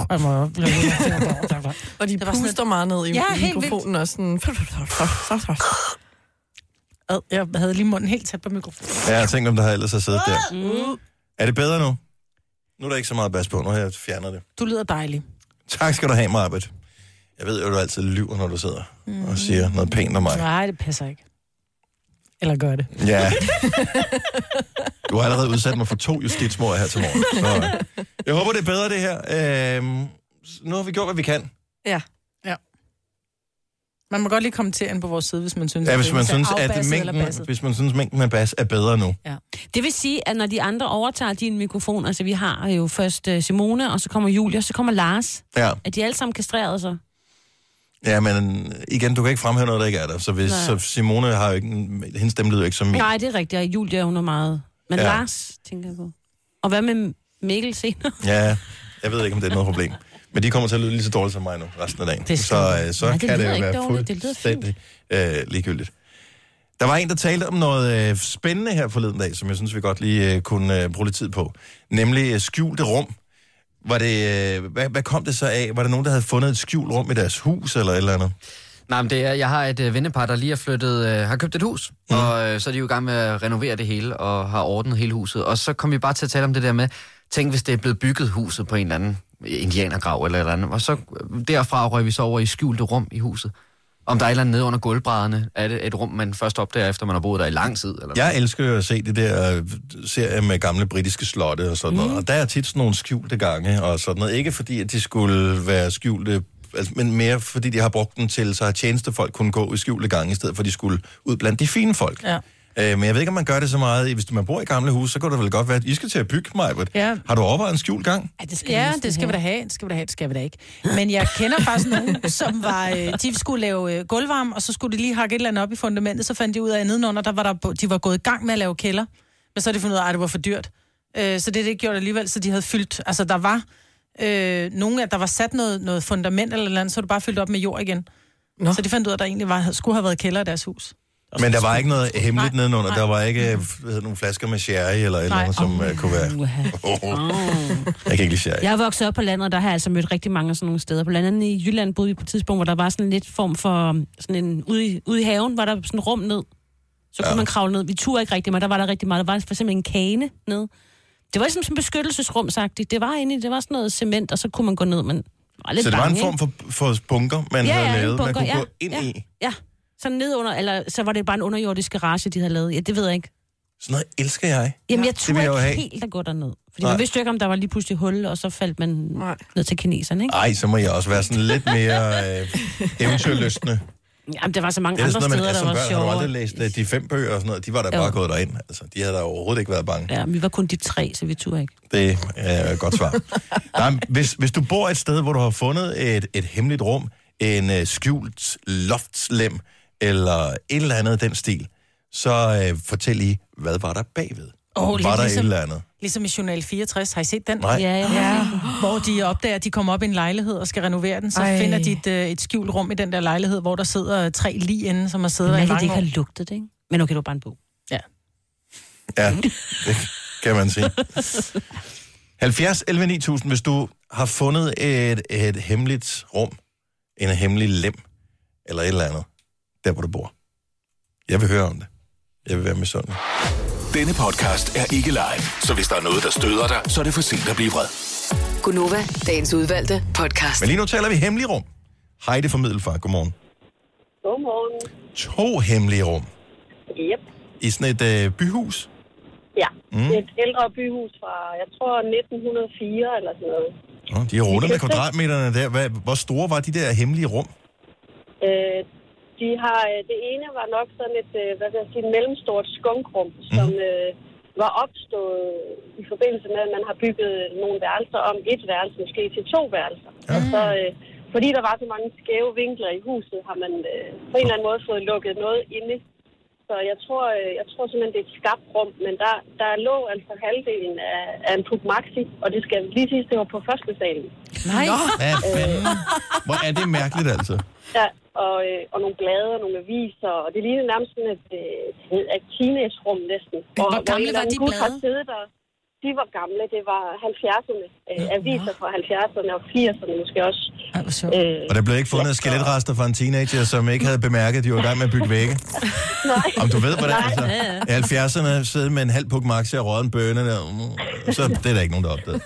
Og de puster meget ned i ja, mikrofonen og sådan... Jeg havde lige munden helt tæt på mikrofonen. Ja, jeg tænkte, om der har ellers har siddet der. Mm. Er det bedre nu? Nu er der ikke så meget bas på, nu har jeg fjernet det. Du lyder dejlig. Tak skal du have, Marbet. Jeg ved jo, at du altid lyver, når du sidder mm. og siger noget pænt om mig. Nej, det passer ikke. Eller gør det. Ja. Du har allerede udsat mig for to justitsmord her til morgen. Så jeg håber, det er bedre, det her. Øhm, nu har vi gjort, hvad vi kan. Ja. Ja. Man må godt lige kommentere ind på vores side, hvis man synes, ja, hvis man at synes, at mængden, hvis man synes, mængden af bas er bedre nu. Ja. Det vil sige, at når de andre overtager din mikrofon, altså vi har jo først Simone, og så kommer Julia, så kommer Lars. Ja. At de alle sammen kastreret så? Ja, men igen, du kan ikke fremhæve noget, der ikke er der. Så, hvis, så Simone har jo ikke... Hendes stemme lyder ikke som min. Nej, det er rigtigt, og Julia, hun er meget... Men ja. Lars, tænker jeg på. Og hvad med Mikkel senere? Ja, jeg ved ikke, om det er noget problem. Men de kommer til at lyde lige så dårligt som mig nu, resten af dagen. Det så øh, så ja, det kan det jo være fuldstændig øh, ligegyldigt. Der var en, der talte om noget øh, spændende her forleden dag, som jeg synes, vi godt lige øh, kunne øh, bruge lidt tid på. Nemlig øh, skjulte rum. Var det, øh, hvad, hvad kom det så af? Var der nogen, der havde fundet et skjult rum i deres hus, eller et eller andet? Nej, men det er, jeg har et øh, vennepar, der lige har flyttet, øh, har købt et hus, mm. og øh, så er de jo i gang med at renovere det hele, og har ordnet hele huset. Og så kom vi bare til at tale om det der med, tænk hvis det er blevet bygget huset på en eller anden indianergrav eller et eller andet. Og så derfra røg vi så over i skjulte rum i huset. Om der er et eller andet nede under gulvbrædderne, er det et rum, man først opdager, efter man har boet der i lang tid? Eller jeg elsker jo at se det der serie med gamle britiske slotte og sådan noget. Mm. Og der er tit sådan nogle skjulte gange og sådan noget. Ikke fordi, at de skulle være skjulte, altså, men mere fordi, de har brugt dem til, så har tjenestefolk kunne gå i skjulte gange, i stedet for, at de skulle ud blandt de fine folk. Ja. Øh, men jeg ved ikke, om man gør det så meget. Hvis man bor i gamle hus, så kunne det vel godt være, at I skal til at bygge, Majbert. Ja. Har du overvejet en skjult gang? Ja, det skal, ja, det skal vi da have. Det skal vi da have, det skal vi da ikke. Men jeg kender faktisk nogen, som var, øh, de skulle lave øh, gulvvarme, og så skulle de lige hakke et eller andet op i fundamentet, så fandt de ud af, at nedenunder, der var der, de var gået i gang med at lave kælder, men så havde de fundet ud af, at det var for dyrt. Øh, så det er det ikke gjort alligevel, så de havde fyldt, altså der var øh, nogen, der var sat noget, noget fundament eller noget andet, så var det bare fyldt op med jord igen. Nå. Så de fandt ud af, at der egentlig var, skulle have været kælder i deres hus. Men der var ikke noget hemmeligt nej, nedenunder. Nej. Der var ikke hvad, nogle flasker med sherry eller et eller andet, som oh, uh, kunne være... Oh, oh. Jeg kan ikke lide sherry. Jeg er vokset op på landet, og der har jeg altså mødt rigtig mange af sådan nogle steder. På landet i Jylland boede vi på et tidspunkt, hvor der var sådan en lidt form for... Sådan en, ude, i, ude i haven var der sådan en rum ned. Så kunne ja. man kravle ned. Vi turde ikke rigtig, men der var der rigtig meget. Der var for eksempel en kane ned. Det var ligesom sådan en beskyttelsesrum-sagtigt. Det var inde i, det var sådan noget cement, og så kunne man gå ned, men... Var lidt så det bange, var en form for, for bunker, man ja, havde ja, lavet, bunker, man kunne ja, gå ind ja, i? Ja, sådan ned under, eller så var det bare en underjordisk garage, de havde lavet. Ja, det ved jeg ikke. Sådan noget elsker jeg. Jamen, jeg ja, tror ikke helt at gå derned. Fordi nej. Man vidste jo ikke, om der var lige pludselig hul, og så faldt man nej. ned til kineserne, ikke? Ej, så må jeg også være sådan lidt mere øh, eventyrlystende. Jamen, der var så mange andre steder, man, altså, der var børn, sjovere. Har du aldrig læst uh, de fem bøger og sådan noget? De var der jo. bare gået derind. Altså, de havde der overhovedet ikke været bange. Ja, vi var kun de tre, så vi turde ikke. Det er et godt svar. Nej, hvis, hvis du bor et sted, hvor du har fundet et, et hemmeligt rum, en uh, skjult loftslem, eller et eller andet den stil, så uh, fortæl lige, hvad var der bagved? Oh, var der ligesom, et eller andet? Ligesom i Journal fireogtres. Har I set den? Nej. Ja, ja. ja. Hvor de opdager, at de kommer op i en lejlighed og skal renovere den, så Ej. finder de et, et skjult rum i den der lejlighed, hvor der sidder tre lige inde, som har siddet der i mange år. Men det ikke har lugtet det, ikke? Men okay, du bare en bog. Ja. Ja, det kan man sige. halvfjerds elleve ni tusind, hvis du har fundet et, et hemmeligt rum, en hemmelig lem, eller et eller andet, der hvor du bor. Jeg vil høre om det. Jeg vil være med sådan. Denne podcast er ikke live, så hvis der er noget, der støder dig, så er det for sent at blive vred. Gunova, dagens udvalgte podcast. Men lige nu taler vi hemmelige rum. Heidi fra Middelfart, godmorgen. Godmorgen. To hemmelige rum. Yep. I sådan et øh, byhus? Ja, mm. et ældre byhus fra, jeg tror, nitten hundrede og fire eller sådan noget. Oh, de har rundet med kvadratmeterne der. Hvad, hvor store var de der hemmelige rum? Øh, De har, øh, det ene var nok sådan et, øh, hvad vil jeg sige, et mellemstort skunkrum, mm. som øh, var opstået i forbindelse med, at man har bygget nogle værelser om et værelse, måske til to værelser. Mm. Og så, øh, fordi der var så mange skæve vinkler i huset, har man øh, på en eller anden måde fået lukket noget inde. Så jeg tror, øh, jeg tror simpelthen, det er et skabt rum, men der, der lå altså halvdelen af, af en Puch Maxi, og det skal lige sige, det var på første salen. Nej. Hvad fanden? Hvor er det mærkeligt, altså? Ja, og, øh, og nogle blade og nogle aviser, og det ligner nærmest sådan et, et, et teenage-rum næsten. Hvor og, gamle var de blade? Der, de var gamle, det var halvfjerdserne, øh, aviser fra halvfjerdserne og firserne måske også. Øh, og der blev ikke fundet ja, skeletrester fra en teenager, som ikke havde bemærket, at de var i gang med at bygge vægge? Nej. Om du ved, hvordan altså, i halvfjerdserne sidde med en halv Puch Maxi og røget en bønne der, så det er der ikke nogen, der opdagede.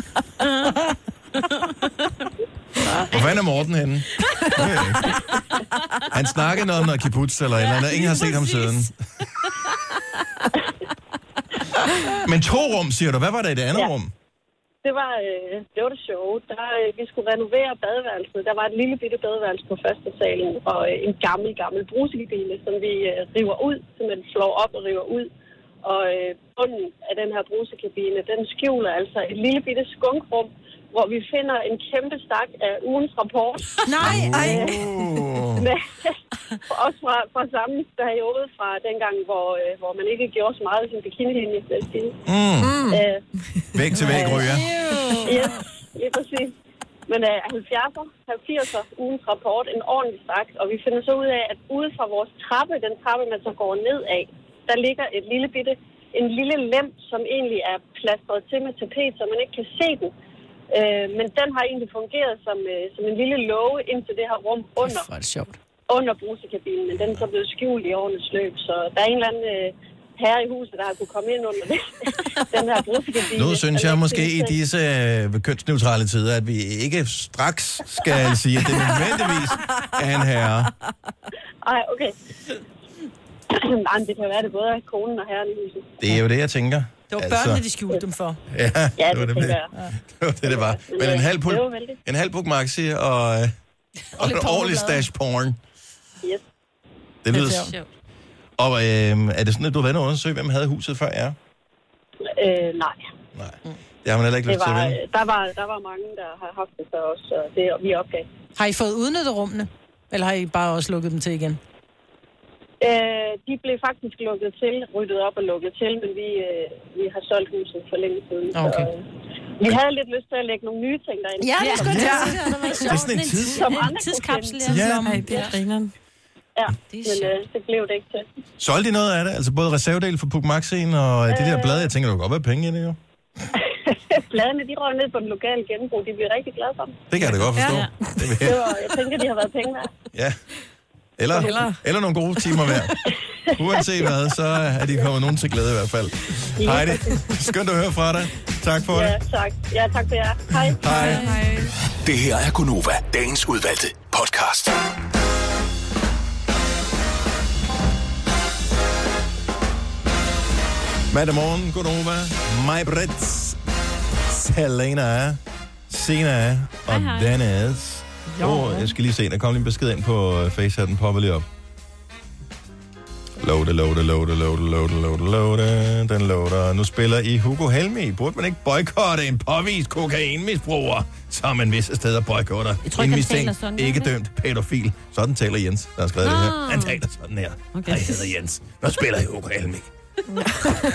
Hvor fanden er Morten henne? Okay. Han snakkede noget om noget kibbutz eller et eller andet. Ingen har set ham siden. Men to rum, siger du. Hvad var der i det andet ja. rum? Det var, øh, det var det sjove. Der, øh, vi skulle renovere badeværelset. Der var et lille bitte badeværelse på første salen, og øh, en gammel, gammel brusekabine, som vi øh, river ud, simpelthen slår op og river ud. Og øh, bunden af den her brusekabine, den skjuler altså et lille bitte skunkrum, hvor vi finder en kæmpe stak af ugens rapport. Nej, ej! Med, også fra, fra samme periode, fra dengang, hvor, øh, hvor man ikke gjorde så meget i sin bikini-linje, vil jeg sige. Mm. Øh, væg til væg ryger. Ja, lige præcis. Men øh, halvfjerdser, halvfjerdser, ugens rapport, en ordentlig stak, og vi finder så ud af, at ude fra vores trappe, den trappe, man så går ned af, der ligger et lille bitte, en lille lem, som egentlig er plastret til med tapet, så man ikke kan se den. Øh, men den har egentlig fungeret som, øh, som en lille låge ind til det her rum under, under brusekabinen, men den er så blevet skjult i årenes løb, så der er en eller anden øh, herre i huset, der har kunne komme ind under det, den her brusekabine. Nu synes jeg måske i disse øh, kønsneutrale tider, at vi ikke straks skal sige, at det nødvendigvis er en herre. Ej, okay. Nej, det kan være, det både er konen og herren i huset. Det er jo det, jeg tænker. Det var altså børnene, de skjulte dem for. Ja, ja det var det, det, det, det, var det, det var. Men en halv, pul, en halv Puch Maxi og, og en ordentlig stash porn. Yes. Det lyder sjovt. Og øh, er det sådan, at du har været og undersøge, hvem havde huset før jer? Øh, nej. Nej. Det har man heller ikke lyst til at vide. Der var, der var mange, der har haft det før os, og det vi opgav. Har I fået udnyttet rummene? Eller har I bare også lukket dem til igen? Øh, de blev faktisk lukket til, ryddet op og lukket til, men vi, øh, vi har solgt huset for længe siden. Okay. Så, øh, vi havde lidt lyst til at lægge nogle nye ting derinde. Ja, det skulle jeg sige. Det er sådan en, tids... Som en tidskapsel. Ja, Ej, det er grineren. Ja, men øh, det blev det ikke til. Solgte I noget af det? Altså både reservedel for Puch Maxien og øh... de der blade? Jeg tænker, der kunne godt være penge i det jo. Bladene, de røg ned på den lokale genbrug. De bliver rigtig glade for dem. Det kan jeg da godt forstå. Ja. Det var, jeg tænker, de har været penge værd. Ja. Eller, eller. eller nogle gode timer hver. Uanset hvad, så er de kommet nogen til glæde i hvert fald. Ja. Heidi, skønt at høre fra dig. Tak for ja, det. Tak. Ja, tak for jer. Hej. Hej. Hej. Det her er Gunova, dagens udvalgte podcast. Mandag morgen, Gunova. Majbrit, Selena, Sina og Dennis. Åh, oh, jeg skal lige se, der kom lige en besked ind på Face her, den popper lige op. Loade, loade, loade, loade, loade, loade, loade. Den loader. Nu spiller I Hugo Helmi. Burde man ikke boykotte en påvist kokainmisbruger, som en vis steder boykotter? En mistænkt, ikke dømt, pædofil. Sådan taler Jens, der har skrevet oh. det her. Han taler sådan her. Okay. Jeg hedder Jens. Nu spiller I Hugo Helmi. Man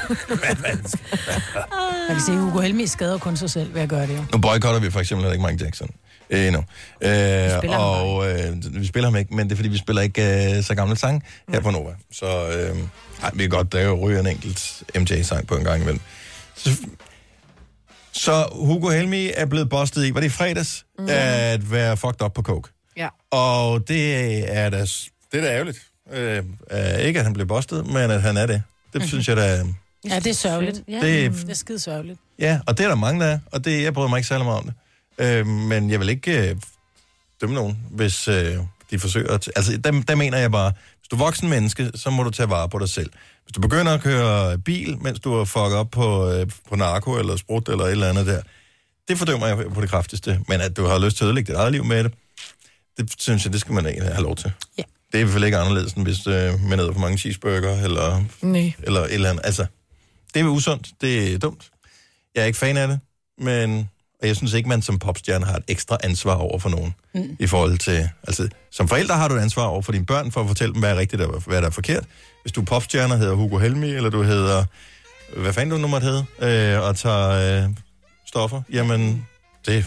kan sige, at Hugo Helmi skader kun sig selv ved at gøre det jo. Nu boykotter vi for eksempel ikke Mike Jackson. Endnu. Øh, og øh, vi spiller ham ikke, men det er fordi, vi spiller ikke øh, så gamle sang her på Nova. Så øh, ej, vi kan godt der ryge en enkelt M J-sang på en gang imellem. Så, så Hugo Helmi er blevet bustet i, var det i fredags, mm. at være fucked up på coke. Ja. Og det er da, det er da ærgerligt. Øh, ikke at han blev bustet, men at han er det. Det mm-hmm. synes jeg da... Ja, det er sørgeligt. Det, det er skide sørgeligt. Ja, og det er der mange, der er, og det, jeg bryder mig ikke særlig meget om det. Øh, men jeg vil ikke øh, dømme nogen, hvis øh, de forsøger at... Altså, der, der mener jeg bare, hvis du er voksen menneske, så må du tage vare på dig selv. Hvis du begynder at køre bil, mens du er fucket op på, øh, på narko eller sprut eller et eller andet der, det fordømmer jeg på det kraftigste. Men at du har lyst til at ødelægge dit eget liv med det, det synes jeg, det skal man egentlig have lov til. Ja. Det er i hvert fald ikke anderledes, end hvis øh, man æder for mange cheeseburger, eller, Nej. eller et eller andet. Altså, det er usundt, det er dumt. Jeg er ikke fan af det, men og jeg synes ikke, man som popstjerne har et ekstra ansvar over for nogen. Mm. I forhold til, altså, som forældre har du et ansvar over for dine børn, for at fortælle dem, hvad er rigtigt og hvad der er forkert. Hvis du er popstjerne, hedder Hugo Helmi, eller du hedder, hvad fanden du nu måtte hedde, øh, og tager øh, stoffer, jamen, det,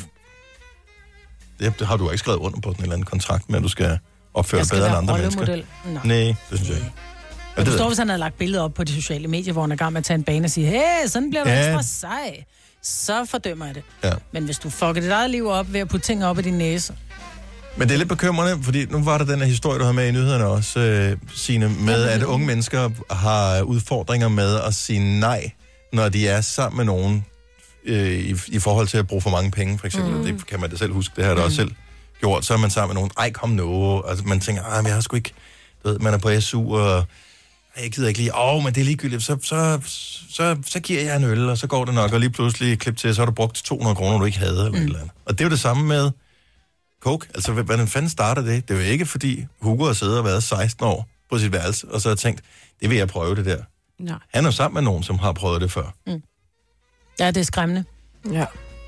det, det har du ikke skrevet under på sådan en eller anden kontrakt med, at du skal opføre dig bedre end andre mennesker. Nej, det synes jeg ikke. Jeg forstår, hvis han havde lagt billeder op på de sociale medier, hvor han er gang med at tage en bane og sige, hey, sådan bliver du ja. ekstra sej. Så fordømmer jeg det. Ja. Men hvis du fucker dit eget liv op ved at putte ting op i din næse. Men det er lidt bekymrende, fordi nu var der den her historie, du havde med i nyhederne også, øh, Signe, med at unge mennesker har udfordringer med at sige nej, når de er sammen med nogen øh, i, i forhold til at bruge for mange penge, for eksempel. Mm. Det kan man da selv huske, det har jeg da mm. også selv gjort. Så er man sammen med nogen, ej, kom nu. Altså, man tænker, ej, men jeg har sgu ikke, du ved, man er på S U, og jeg gider ikke lige, åh, oh, men det er ligegyldigt, så, så, så, så giver jeg en øl, og så går det nok, og lige pludselig klip til, så har du brugt to hundrede kroner, du ikke havde, eller mm. et eller andet. Og det er jo det samme med coke. Altså, hvordan fanden starter det? Det er jo ikke, fordi Hugo har siddet og været seksten år på sit værelse, og så har tænkt, det vil jeg prøve det der. Nej. Han er sammen med nogen, som har prøvet det før. Mm. Ja, det er skræmmende. Ja.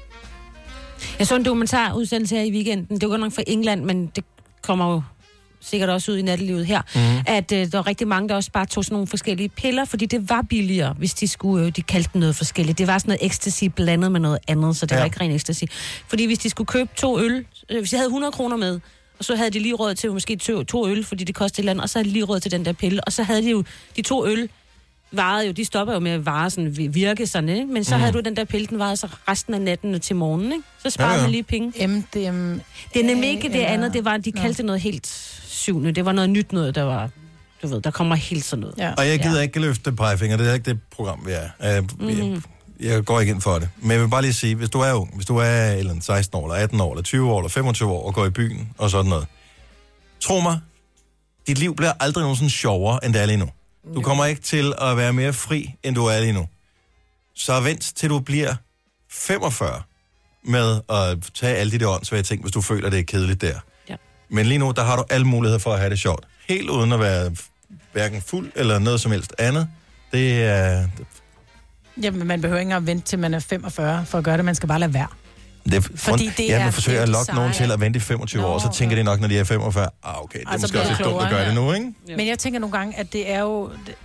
Jeg så en dokumentarudsendelse her i weekenden. Det var godt nok fra England, men det kommer jo sikkert også ud i nattelivet her, mm. at øh, der var rigtig mange, der også bare tog sådan nogle forskellige piller, fordi det var billigere, hvis de skulle, øh, de kaldte den noget forskelligt. Det var sådan noget ecstasy blandet med noget andet, så det ja. var ikke ren ecstasy. Fordi hvis de skulle købe to øl, øh, hvis de havde hundrede kroner med, og så havde de lige råd til måske to, to øl, fordi det kostede et eller andet, og så havde de lige råd til den der pille, og så havde de jo de to øl, varede jo, de stopper jo med at vare sådan, virke sådan, ikke? Men så mm. havde du den der pille, den varede så resten af natten til morgenen, ikke? Så sparede ja, ja. man lige penge. M D M... Det er nemlig ikke det andet, det var, de kaldte det noget helt syvende. Det var noget nyt noget, der var, du ved, der kommer helt sådan noget. Ja. Og jeg gider ja. ikke løfte pegefinger, det er ikke det program, vi er. Uh, mm. jeg, jeg går ikke ind for det. Men jeg vil bare lige sige, hvis du er ung, hvis du er eller seksten år, eller atten år, eller tyve år, eller femogtyve år, og går i byen, og sådan noget. Tro mig, dit liv bliver aldrig nogensinde sjovere, end det er lige nu. Du kommer ikke til at være mere fri, end du er lige nu. Så vent til du bliver femogfyrre med at tage alle de der åndssvage ting, hvis du føler, det er kedeligt der. Ja. Men lige nu, der har du alle muligheder for at have det sjovt. Helt uden at være hverken fuld eller noget som helst andet. Det er... Jamen, man behøver ikke at vente til man er femogfyrre for at gøre det. Man skal bare lade være. Det er, Fordi det jeg vil forsøge at lokke nogen til at vente i femogtyve Nå, år, så tænker ja. de nok, når de er femogfyrre, ah okay, det er altså, måske også lidt dumt at gøre ja. det nu, ikke? Ja. Men jeg tænker nogle gange, at det er jo... Det...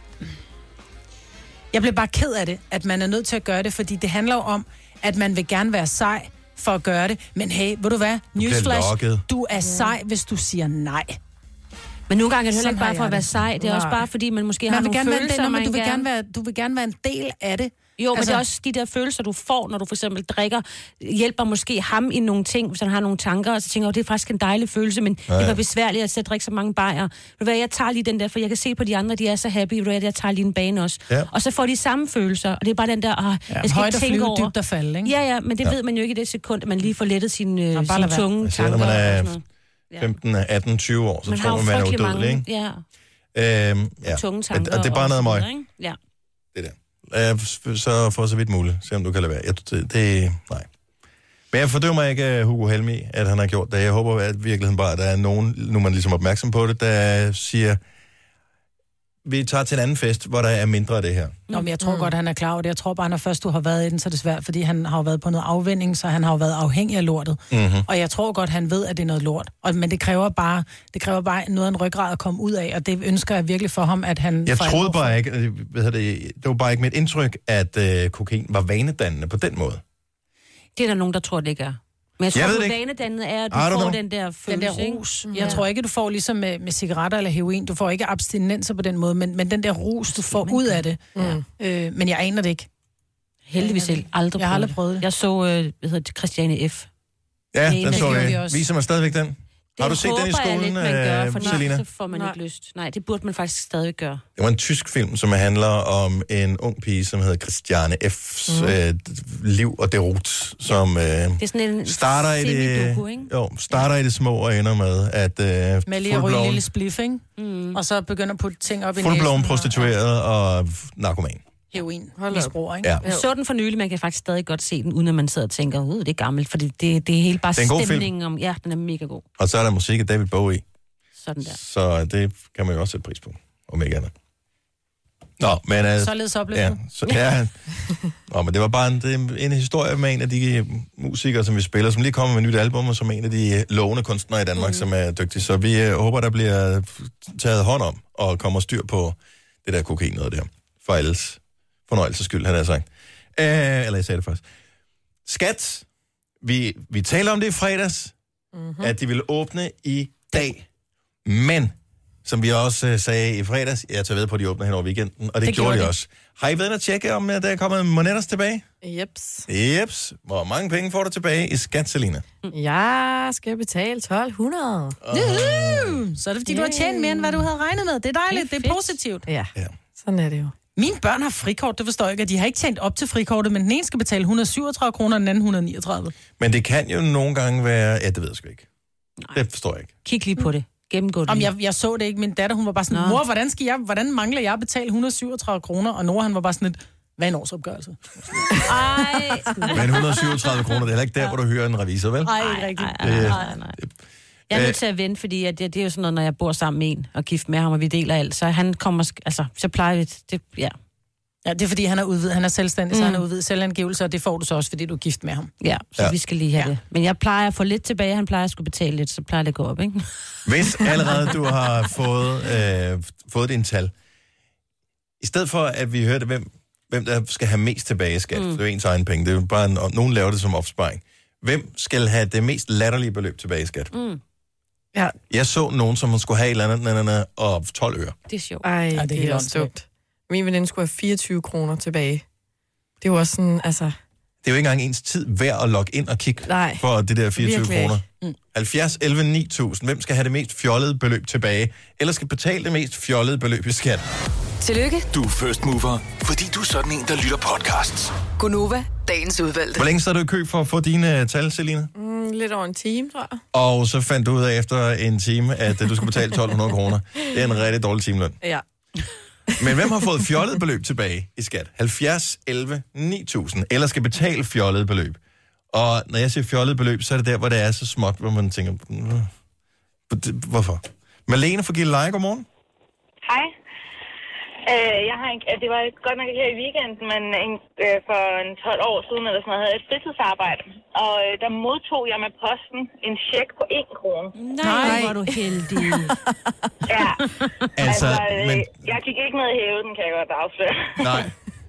Jeg bliver bare ked af det, at man er nødt til at gøre det, fordi det handler jo om, at man vil gerne være sej for at gøre det. Men hey, ved du hvad? Newsflash, du, du er sej, hvis du siger nej. Men nogle gange er det heller ikke bare for at være sej. Det er Nej. også bare, fordi man måske man har nogle følelser. Del, man du, vil gerne være, du vil gerne være en del af det. Jo, altså, men det er også de der følelser, du får, når du for eksempel drikker, hjælper måske ham i nogle ting, hvis han har nogle tanker, og så tænker jeg, det er faktisk en dejlig følelse, men ja, ja. det var besværligt at sætte drikke så mange bajer. Ved du, jeg tager lige den der, for jeg kan se på de andre, de er så happy, ved du, jeg tager lige en bane også. Ja. Og så får de samme følelser, og det er bare den der, åh, ja, jeg skal ikke tænke over. Dybt og falde, ikke? Ja, ja, men det ja. ved man jo ikke i det sekund, at man lige får lettet sine, øh, sine tunge tanker. Når man er femten, atten, tyve år, så man tror man, man er udødelig, ikke? Ja. Øhm, ja. Tunge tanker. Og det er bare noget møg. Ja. Det der. Så for så vidt muligt, se om du kan lade være. Jeg, det, det, nej. Men jeg fordømmer ikke Hugo Helmi, at han har gjort det. Jeg håber, at virkeligheden bare, at der er nogen, nu er man ligesom opmærksom på det, der siger, vi tager til en anden fest, hvor der er mindre af det her. Nå, men jeg tror mm. godt, han er klar over det. Jeg tror bare, når først du har været i den, så er det svært, fordi han har jo været på noget afvinding, så han har jo været afhængig af lortet. Mm-hmm. Og jeg tror godt, han ved, at det er noget lort. Og, men det kræver bare, det kræver bare noget af en ryggrad at komme ud af, og det ønsker jeg virkelig for ham, at han... Jeg troede bare ikke, hvad det, det var bare ikke mit indtryk, at øh, kokain var vanedannende på den måde. Det er der nogen, der tror, det ikke er. Men jeg tror, jeg at vanedannende er, at du får know. den der følelse. Den der rus. Jeg ja. tror ikke, du får ligesom med, med cigaretter eller heroin. Du får ikke abstinenser på den måde, men, men den der rus, du får ud af det. Mm. Øh, men jeg aner det ikke. Heldigvis selv. Aldrig jeg har aldrig prøvet det. Jeg så, øh, hvad hedder det, Christiane F. Ja, den så jeg. Viser mig stadigvæk den. Det har du set den i skolen, lidt, man gør, øh, for Selina? Så får man Nej. ikke lyst. Nej, det burde man faktisk stadig gøre. Det var en tysk film, som handler om en ung pige, som hedder Christiane F's mm. øh, liv og derut, som øh, det er sådan en starter, i det, jo, starter ja. i det små og ender med, at øh, med lige at ryge en lille spliff, ikke? Mm. Og så begynder at putte ting op i næsen. Fuldblåen prostitueret og, og narkoman. Heroin, misbrug, ikke? Ja. Jeg så den for nylig, man kan faktisk stadig godt se den, uden at man sidder og tænker, ud, det er gammelt, for det, det, det er helt bare stemningen om, ja, den er mega god. Og så er der musik af David Bowie. Sådan der. Så det kan man jo også sætte pris på, om ikke andet. Nå, men... Uh, Således oplevelse. Ja, så, ja. Nå, men det var bare en, det er en historie med en af de musikere, som vi spiller, som lige kommer med et nyt album, og som er en af de lovende kunstnere i Danmark, mm. som er dygtig. Så vi uh, håber, der bliver taget hånd om, og kommer styr på det der kokain noget der. For alles fornøjelses skyld, han har sagt. Uh, eller jeg sagde det først. Skat, vi, vi taler om det i fredags, mm-hmm. at de ville åbne i dag. Men, som vi også uh, sagde i fredags, jeg tager ved på, at de åbner hen over weekenden, og det, det gjorde de også. Har I været inde at tjekke, om der er kommet monetters tilbage? Jeps. Jeps. Hvor mange penge får du tilbage i skat, Selina? Jeg skal betale tolv hundrede. Uh. Så er det, fordi du har tjent mere, end hvad du havde regnet med. Det er dejligt, det er, det er positivt. Ja. ja, sådan er det jo. Mine børn har frikort, det forstår jeg ikke, at de har ikke tjent op til frikortet, men den ene skal betale et hundrede og syvogtredive kroner, og den anden et hundrede og niogtredive. Men det kan jo nogle gange være... Ja, det ved jeg sgu ikke. Nej. Det forstår jeg ikke. Kig lige på det. Gennemgå det. Om jeg, jeg så det ikke. Min datter, hun var bare sådan, Nå. mor, hvordan, skal jeg, hvordan mangler jeg at betale et hundrede og syvogtredive kroner? Og Nora, han var bare sådan et, hvad er en årsopgørelse? Ej. Men et hundrede og syvogtredive kroner, det er heller ikke der, hvor du hører en revisor, vel? Nej, ikke rigtigt. Ej, ej, ej, nej. Jeg er nødt til at vente, fordi at det, det er jo sådan noget, når jeg bor sammen med en og gift med ham, og vi deler alt, så han kommer, altså, så plejer vi, det, ja. Ja, det er fordi, han er udvidet, han er selvstændig, mm. så han er udvidet selvangivelse, og det får du så også, fordi du er gift med ham. Ja, så ja. vi skal lige have ja. det. Men jeg plejer at få lidt tilbage, han plejer at skulle betale lidt, så plejer det at gå op, ikke? Hvis allerede du har fået, øh, fået din tal, i stedet for at vi hørte, hvem, hvem der skal have mest tilbage i skat, mm. det er jo ens egen penge, det er jo bare, en, nogen laver det som opsparing. Hvem skal have det mest latterlige beløb tilbage i skat? Mm. Ja. Jeg så nogen, som skulle have et eller andet, og tolv øre. Det er sjovt. Ej, ja, det er, det er helt også dumt. Min veninde skulle have fireogtyve kroner tilbage. Det er jo også sådan, altså... Det er jo ikke engang ens tid værd at logge ind og kigge Nej, for det der fireogtyve kroner. Mm. halvfjerds elleve ni tusind. Hvem skal have det mest fjollede beløb tilbage? Eller skal betale det mest fjollede beløb i skat? Tillykke. Du er first mover, fordi du er sådan en, der lytter podcasts. Gunova, dagens udvalgte. Hvor længe står du i kø for at få dine tal, Selina? Mm, lidt over en time, tror jeg. Og så fandt du ud af efter en time, at du skulle betale tolv hundrede kroner. Det er en rigtig dårlig timeløn. Ja. Men hvem har fået fjollet beløb tilbage i skat? halvfjerds elleve ni tusind. Eller skal betale fjollet beløb? Og når jeg siger fjollet beløb, så er det der, hvor det er så småt, hvor man tænker, hvorfor? Malene fra Gilleleje, godmorgen. Hej. Øh, jeg har en, det var godt nok ikke her i weekenden, men en, øh, for en tolv år siden eller sådan noget, havde jeg et fritidsarbejde. Og øh, der modtog jeg med posten en check på en krone. Nej, hvor du heldig. Ja, altså, altså øh, men... jeg gik ikke ned i hævet, den kan jeg godt afsløre. Nej.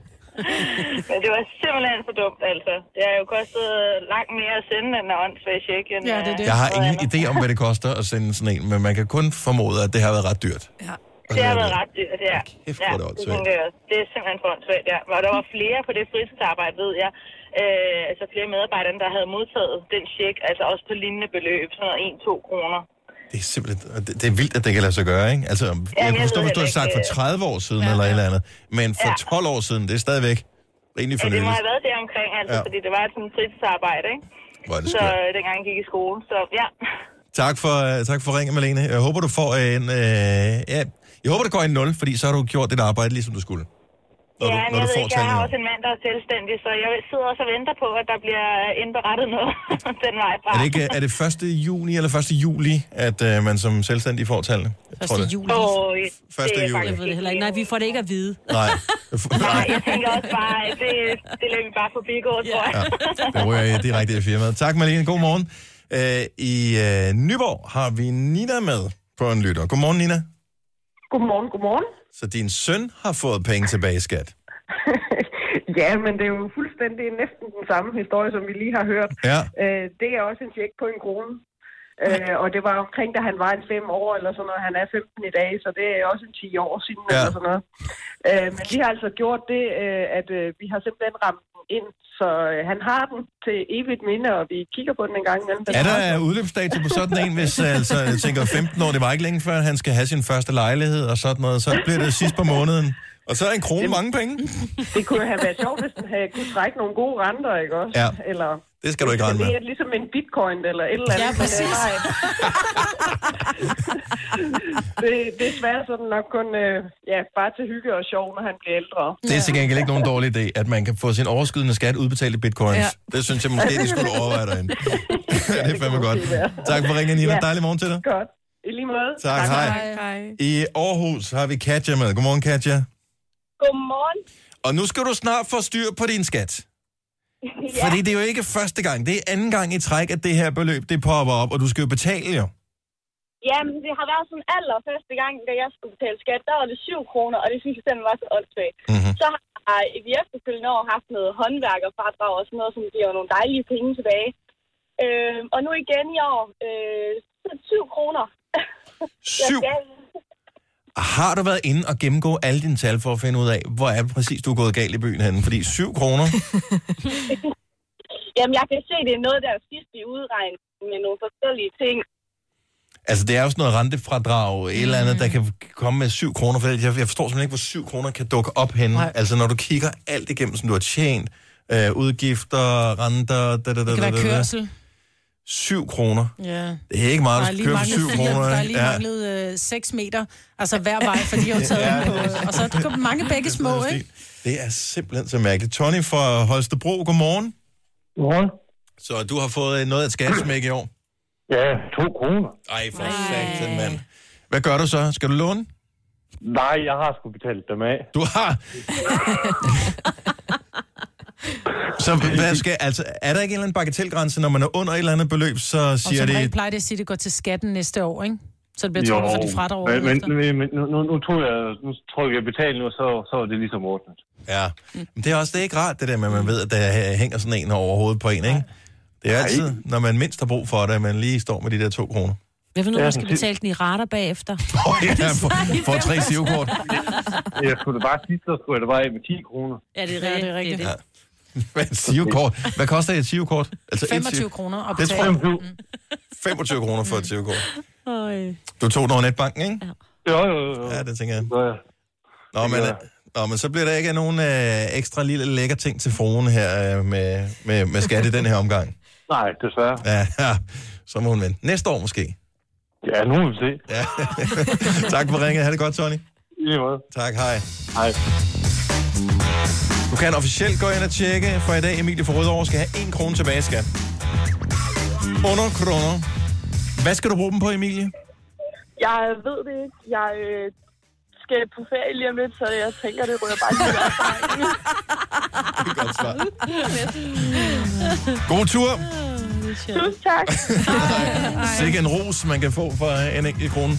Men det var simpelthen for dumt, altså. Det har jo kostet langt mere at sende den åndssvage check. End, ja, det er det. Jeg har ingen idé om, hvad det koster at sende sådan en, men man kan kun formode, at det har været ret dyrt. Ja. Det har været ret dyrt, ja. Kæft, ja, det, det, tænker jeg. Det er simpelthen for åndssvagt, ja. Og der var flere på det fritidsarbejde, ved jeg. Øh, altså flere medarbejdere, der havde modtaget den check, altså også på lignende beløb, sådan noget en til to kroner. Det er simpelthen, det, det er vildt, at det kan lade sig gøre, ikke? Altså, Jamen, jeg kan forstå, jeg hvis du har sagt for tredive år siden, ja, eller et eller andet. Men for ja. tolv år siden, det er stadigvæk rimelig fornøjeligt. Ja, det må have været det omkring, altså, ja. Fordi det var sådan et fritidsarbejde, ikke? Hvor er det så øh, dengang jeg gik i skole, så ja. Tak for, uh, tak for ringen, Malene. Jeg håber, du får en... Uh, ja, jeg håber, det går i nul, fordi så har du gjort dit arbejde, ligesom du skulle. Når ja, du, når jeg du ved ikke, jeg har også en mand, der er selvstændig, så jeg sidder også og venter på, at der bliver indberettet noget den vej fra. Er det, ikke, er det første juni eller første juli, at uh, man som selvstændig får tallene? første juli. Oh, første juli. Jeg ved det heller ikke. Nej, vi får det ikke at vide. Nej. Nej, jeg tænker også bare, at det, det lader vi bare forbi gå, tror jeg. Ja, det rører jeg direkte i firmaet. Tak, Malene. God morgen. Uh, I uh, Nyborg har vi Nina med på en lytter. Godmorgen, Nina. Godmorgen, godmorgen. Så din søn har fået penge tilbage i skat? Ja, men det er jo fuldstændig næsten den samme historie, som vi lige har hørt. Ja. Øh, det er også en check på en krone. Øh, og det var omkring, da han var en fem år eller sådan noget. Han er femten i dag, så det er også en ti år siden ja. eller sådan noget. Øh, men vi har altså gjort det, øh, at øh, vi har simpelthen ramt den ind. Så øh, han har den til evigt minde, og vi kigger på den en gang imellem. Er der udløbsdato på sådan en, hvis altså, jeg tænker femten år, det var ikke længe før, han skal have sin første lejlighed og sådan noget, så bliver det sidst på måneden? Og så er en krone mange penge. Det kunne have været sjovt, hvis den havde kunne trække nogle gode renter, ikke også? Ja, eller, det skal du ikke regne med. Det er ligesom en bitcoin eller et eller andet. Ja, præcis. det, det er svært sådan nok kun øh, ja, bare til hygge og sjov, når han bliver ældre. Det er til gengæld ikke nogen dårlig idé, at man kan få sin overskydende skat udbetalt i bitcoins. Ja. Det synes jeg måske, de skulle overveje derinde. Det er fandme godt. Tak for ringen, Nina. Ja. Dejlig morgen til dig. Godt. I lige måde. Tak, hej. Hej. I Aarhus har vi Katja med. Godmorgen, Katja. Godmorgen. Og nu skal du snart få styr på din skat. Ja. Fordi det er jo ikke første gang. Det er anden gang i træk, at det her beløb, det popper op, og du skal jo betale jo. Jamen, det har været sådan allerførste gang, da jeg skulle betale skat, der var det syv kroner, og det synes jeg simpelthen var så åndssvagt. Mm-hmm. Så har vi efterfølgende år haft noget håndværkerfradrag og sådan noget, som giver nogle dejlige penge tilbage. Øh, og nu igen i år, øh, så syv kroner. Syv? Har du været inde og gennemgå alle dine tal for at finde ud af, hvor er det præcis, du er gået galt i byen henne? Fordi syv kroner... Jamen, jeg kan se, det er noget, der er sidst i udregning med nogle forskellige ting. Altså, det er jo sådan noget rentefradrag, et eller andet, der kan komme med syv kroner. For jeg, jeg forstår simpelthen ikke, hvor syv kroner kan dukke op henne. Nej. Altså, når du kigger alt igennem, som du har tjent, øh, udgifter, renter... Da, da, da, Det kan da, være da, da. kørsel. Syv kroner. Ja. Det er ikke meget, Der du er skal køre for lige syv manglet kroner. fire, der er ikke? lige Ja. manglet øh, seks meter, altså hver vej, for de har jo taget Ja, ja, på. Og så er der mange begge små, ikke? Det er simpelthen så mærkeligt. Tony fra Holstebro, godmorgen. Godmorgen. Så du har fået noget af et skattesmæk i år? Ja, to kroner. Ej, for satan, mand. Hvad gør du så? Skal du låne? Nej, jeg har sgu betalt dem af. Du har? Så hvad skal, altså, er der ikke en eller anden bagatelgrænse, når man er under et eller andet beløb, så Og siger som de... regel plejer det at sige, at det går til skatten næste år, ikke? Så det bliver trukket for de fradrag. men, men, men, men nu, nu, tror jeg, nu tror jeg, jeg betaler nu, så, så er det ligesom ordnet. Ja, men det er også det er ikke rart, det der med, at man ved, at der hænger sådan en over hovedet på en, ikke? Det er altid, når man mindst har brug for det, at man lige står med de der to kroner. Hvad for nu, man skal betale den i rater bagefter? Åh oh, ja, for, for tre sivkort. Jeg skulle da bare sidst, så skulle jeg da bare af med ti kroner. Ja, det er rigtigt. Ja, det er rigtigt. Ja. Hvad, et sivkort? Hvad koster et sivkort? Altså femogtyve kroner at det betale. tror jeg, femogtyve kroner for et sivkort. Øj. Du tog den over netbanken, ikke? Jo, jo, jo. Ja, det tænker jeg. Ja. Nå, men, nå, men så bliver der ikke nogen øh, ekstra lille lækker ting til fruen her øh, med, med, med skat i den her omgang. Nej, desværre. Ja, ja, så må hun vente. Næste år måske. Ja, nu vil vi se. Ja. Tak for ringet. Ha' det godt, Tony. I måde. Tak, hej. Hej. Du kan officielt gå ind og tjekke, for i dag Emilie fra Rødovre skal have en krone tilbage, skat. hundrede kroner. Hvad skal du bruge dem på, Emilie? Jeg ved det ikke. Jeg øh, skal på ferie lige om lidt, så jeg tænker, det ryger bare lige op. Det er godt svar. God tur. Tusind tak. Sikke en ros, man kan få for en enkelt krone.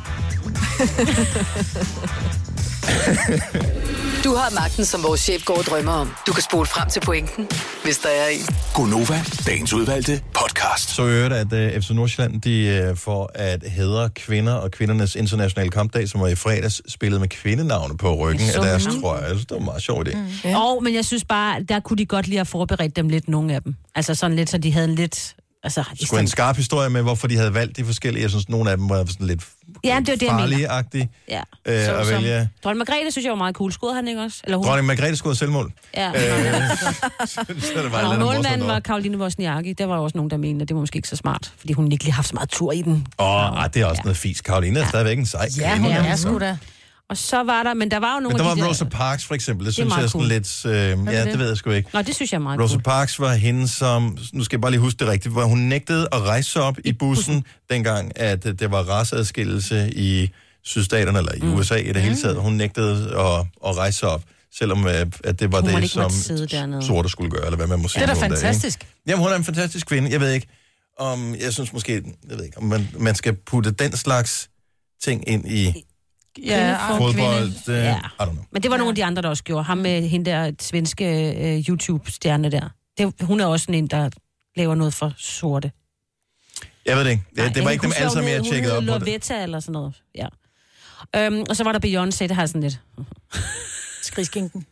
Du har magten, som vores chef går og drømmer om. Du kan spole frem til pointen, hvis der er en. Gonova, dagens udvalgte podcast. Så jeg hørte, at uh, F C Nordsjælland, de uh, for at hædre kvinder og kvindernes internationale kampdag, som var i fredags, spillede med kvindenavne på ryggen af deres trøje. Jeg synes, det var en meget sjov idé. Mm. Ja. Og, men jeg synes bare, der kunne de godt lige have forberedt dem lidt, nogle af dem. Altså sådan lidt, så de havde en lidt... Altså, skulle en skarp historie med, hvorfor de havde valgt de forskellige. Jeg synes, nogle af dem var sådan lidt ja, det var det, farlige-agtige ja. øh, så, at vælge. Dronning Margrethe synes jeg var meget cool. Skåede han ikke også? Eller hun? Dronning Margrethe skåede selvmål. Ja. Øh, så det var og målmanden var Karoline Wozniacki. Der var også nogen, der mente, at det var måske ikke så smart, fordi hun ikke lige har haft så meget tur i den. Åh, oh, det er også ja. noget fisk. Karoline er ja. stadigvæk en sej. Ja, hun er sgu da. Og så var der, men der var jo nogle men der af de var der... Rosa Parks for eksempel, det, det synes jeg er sådan cool. lidt... Øh, ja, det? det ved jeg sgu ikke. Nå, det synes jeg er meget Rosa cool. Parks var hende, som... Nu skal jeg bare lige huske det rigtigt, hvor hun nægtede at rejse sig op i bussen, bussen. dengang, at det var raceadskillelse i sydstaterne, eller i mm. U S A i det hele taget. Hun nægtede at, at rejse sig op, selvom at det var hun det, som sorte skulle gøre, eller hvad man må sige. Det er da fantastisk. Der, jamen, hun er en fantastisk kvinde. Jeg ved ikke, om... Jeg synes måske... Jeg ved ikke, om man, man skal putte den slags ting ind i... Ja, fodbold, det, ja. I don't know. Men det var nogle af de andre, der også gjorde. Ham med hende der svenske uh, YouTube-stjerne der. Det, hun er også en, der laver noget for sorte. Jeg ved det ikke. Det, Nej, det var ikke dem alle sammen, jeg tjekkede op på det. Lovetta eller sådan noget, ja. Øhm, og så var der Beyoncé, det har sådan lidt... Skrigskinken.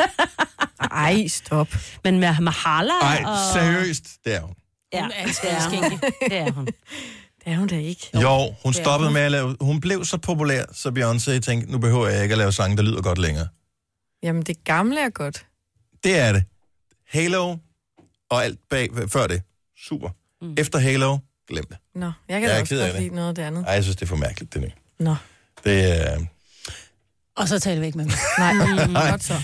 Ej, stop. Men med Mahala Ej, og... seriøst, det er hun. Ja, hun er en det er hun. Det er hun. Det er hun da ikke. Jo, hun stoppede med at lave... Hun blev så populær, så Beyoncé tænkte, nu behøver jeg ikke at lave sange, der lyder godt længere. Jamen, det gamle er godt. Det er det. Halo og alt bag, før det. Super. Mm. Efter Halo, glem det. Nå, jeg kan da også godt lide noget af det andet. Ej, jeg synes, det er for mærkeligt, det nye. Nå. Det er... Uh... Og så taler vi ikke med mig. Nej, mm, godt så.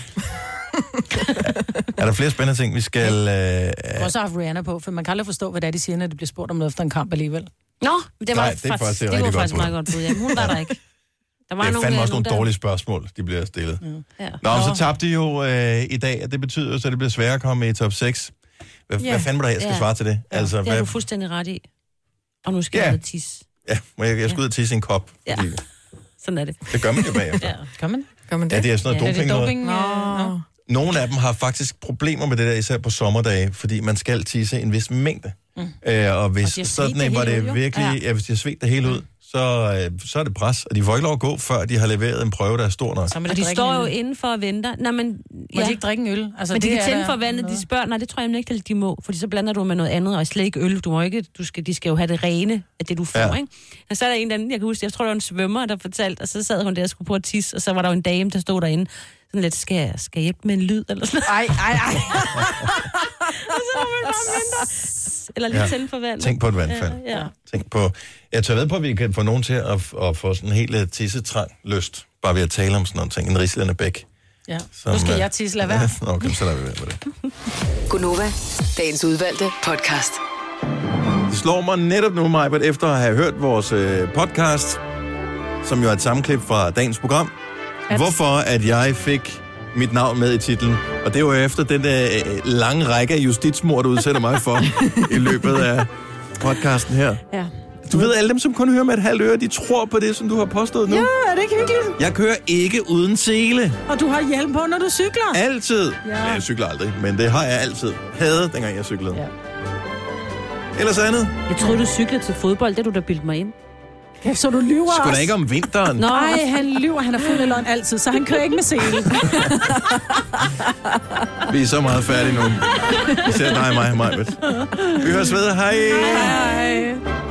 Er der flere spændende ting, vi skal... Uh... Du har også haft Rihanna på, for man kan aldrig forstå, hvad det er, de siger, når det bliver spurgt om noget efter en kamp alligevel. Nå, det var, Nej, det er faktisk, faktisk et det var rigtig faktisk godt meget godt bud. Ja, hun var der ikke. Der var det er nogle, fandme også nogle nogle dårlige spørgsmål, de bliver stillet. Mm. Ja. Nå, Nå, så tabte de jo øh, i dag, og det betyder jo, så det bliver sværere at komme i top seks. Hvad, Ja. hvad fanden var det, jeg skal Ja. svare til det? Ja, Altså, det hvad, er du fuldstændig ret i. Og nu skal Ja. jeg ud og tisse. ja, må jeg, jeg skal ud og tisse i en kop. Ja. Fordi, Sådan er det. det gør man jo bagefter. Ja. Gør man? Gør man Ja, det er sådan noget Ja, det er doping. noget. doping. Nå. Nogle af dem har faktisk problemer med det der, især på sommerdage, fordi man skal tisse en vis mængde. Mm. Øh, og hvis Og de har sådan svedt en det var hele det ud, jo. virkelig, Ja. ja. ja, hvis de har svedt det hele ud, så, øh, så er det pres. Og de får ikke lov at gå, før de har leveret en prøve, der er stor nok. Så må Og de de drikke står en jo øl. indenfor og venter. Nej, men, Må de ikke drikke en øl? Altså, men de det kan er tænde der for vandet, noget. de spørger. Nej, det tror jeg ikke, at de må, fordi så blander du med noget andet, og slet ikke øl. Du må ikke, du skal, de skal jo have det rene af det, du får, Ja. ikke? Og så er der en anden, jeg kan huske, jeg tror, der var en svømmer, der fortalte, og så sad hun der og skulle på at tisse, og så var der jo en dame, der stod derinde, sådan lidt, skal jeg, skal jeg hjælpe med en lyd, eller sådan noget. Ej, ej, ej. Og så var man bare mindre. Eller lige Ja. ja. tænde for vandet. Tænk på et vandfald. Ja, ja. Tænk på, jeg tør ved på, at vi kan få nogen til at, at få sådan en helt tissetrang lyst, bare ved at tale om sådan nogle ting. En rislende bæk. Ja. Som, Nu skal øh, jeg tisse, lad være. Nå, okay, så lader vi være med det. Gunova, dagens udvalgte podcast. Det slår mig netop nu, Majbert, efter at have hørt vores øh, podcast, som jo er et sammenklip fra dagens program. At... Hvorfor at jeg fik mit navn med i titlen. Og det var efter den der øh, lange række af justitsmord, du udsætter mig for i løbet af podcasten her. Ja. Du ved, alle dem, som kun hører med et halvt øre, de tror på det, som du har påstået nu. Ja, er det ikke hyggeligt? Jeg kører ikke uden sele. Og du har hjelm på, når du cykler. Altid. Ja. Ja. Jeg cykler aldrig, men det har jeg altid. Havde, dengang jeg cyklede. Ja. Ellers andet. Jeg troede, du cyklede til fodbold, det du der bildt mig ind. Ja, så du lyver Sgu da også. ikke om vinteren. Nej, han lyver. Han er fuld af løgn altid, så han kører ikke med sele. Vi er så meget færdige nu. Især dig og mig, Majbert. Vi høres ved. Hej. Hej.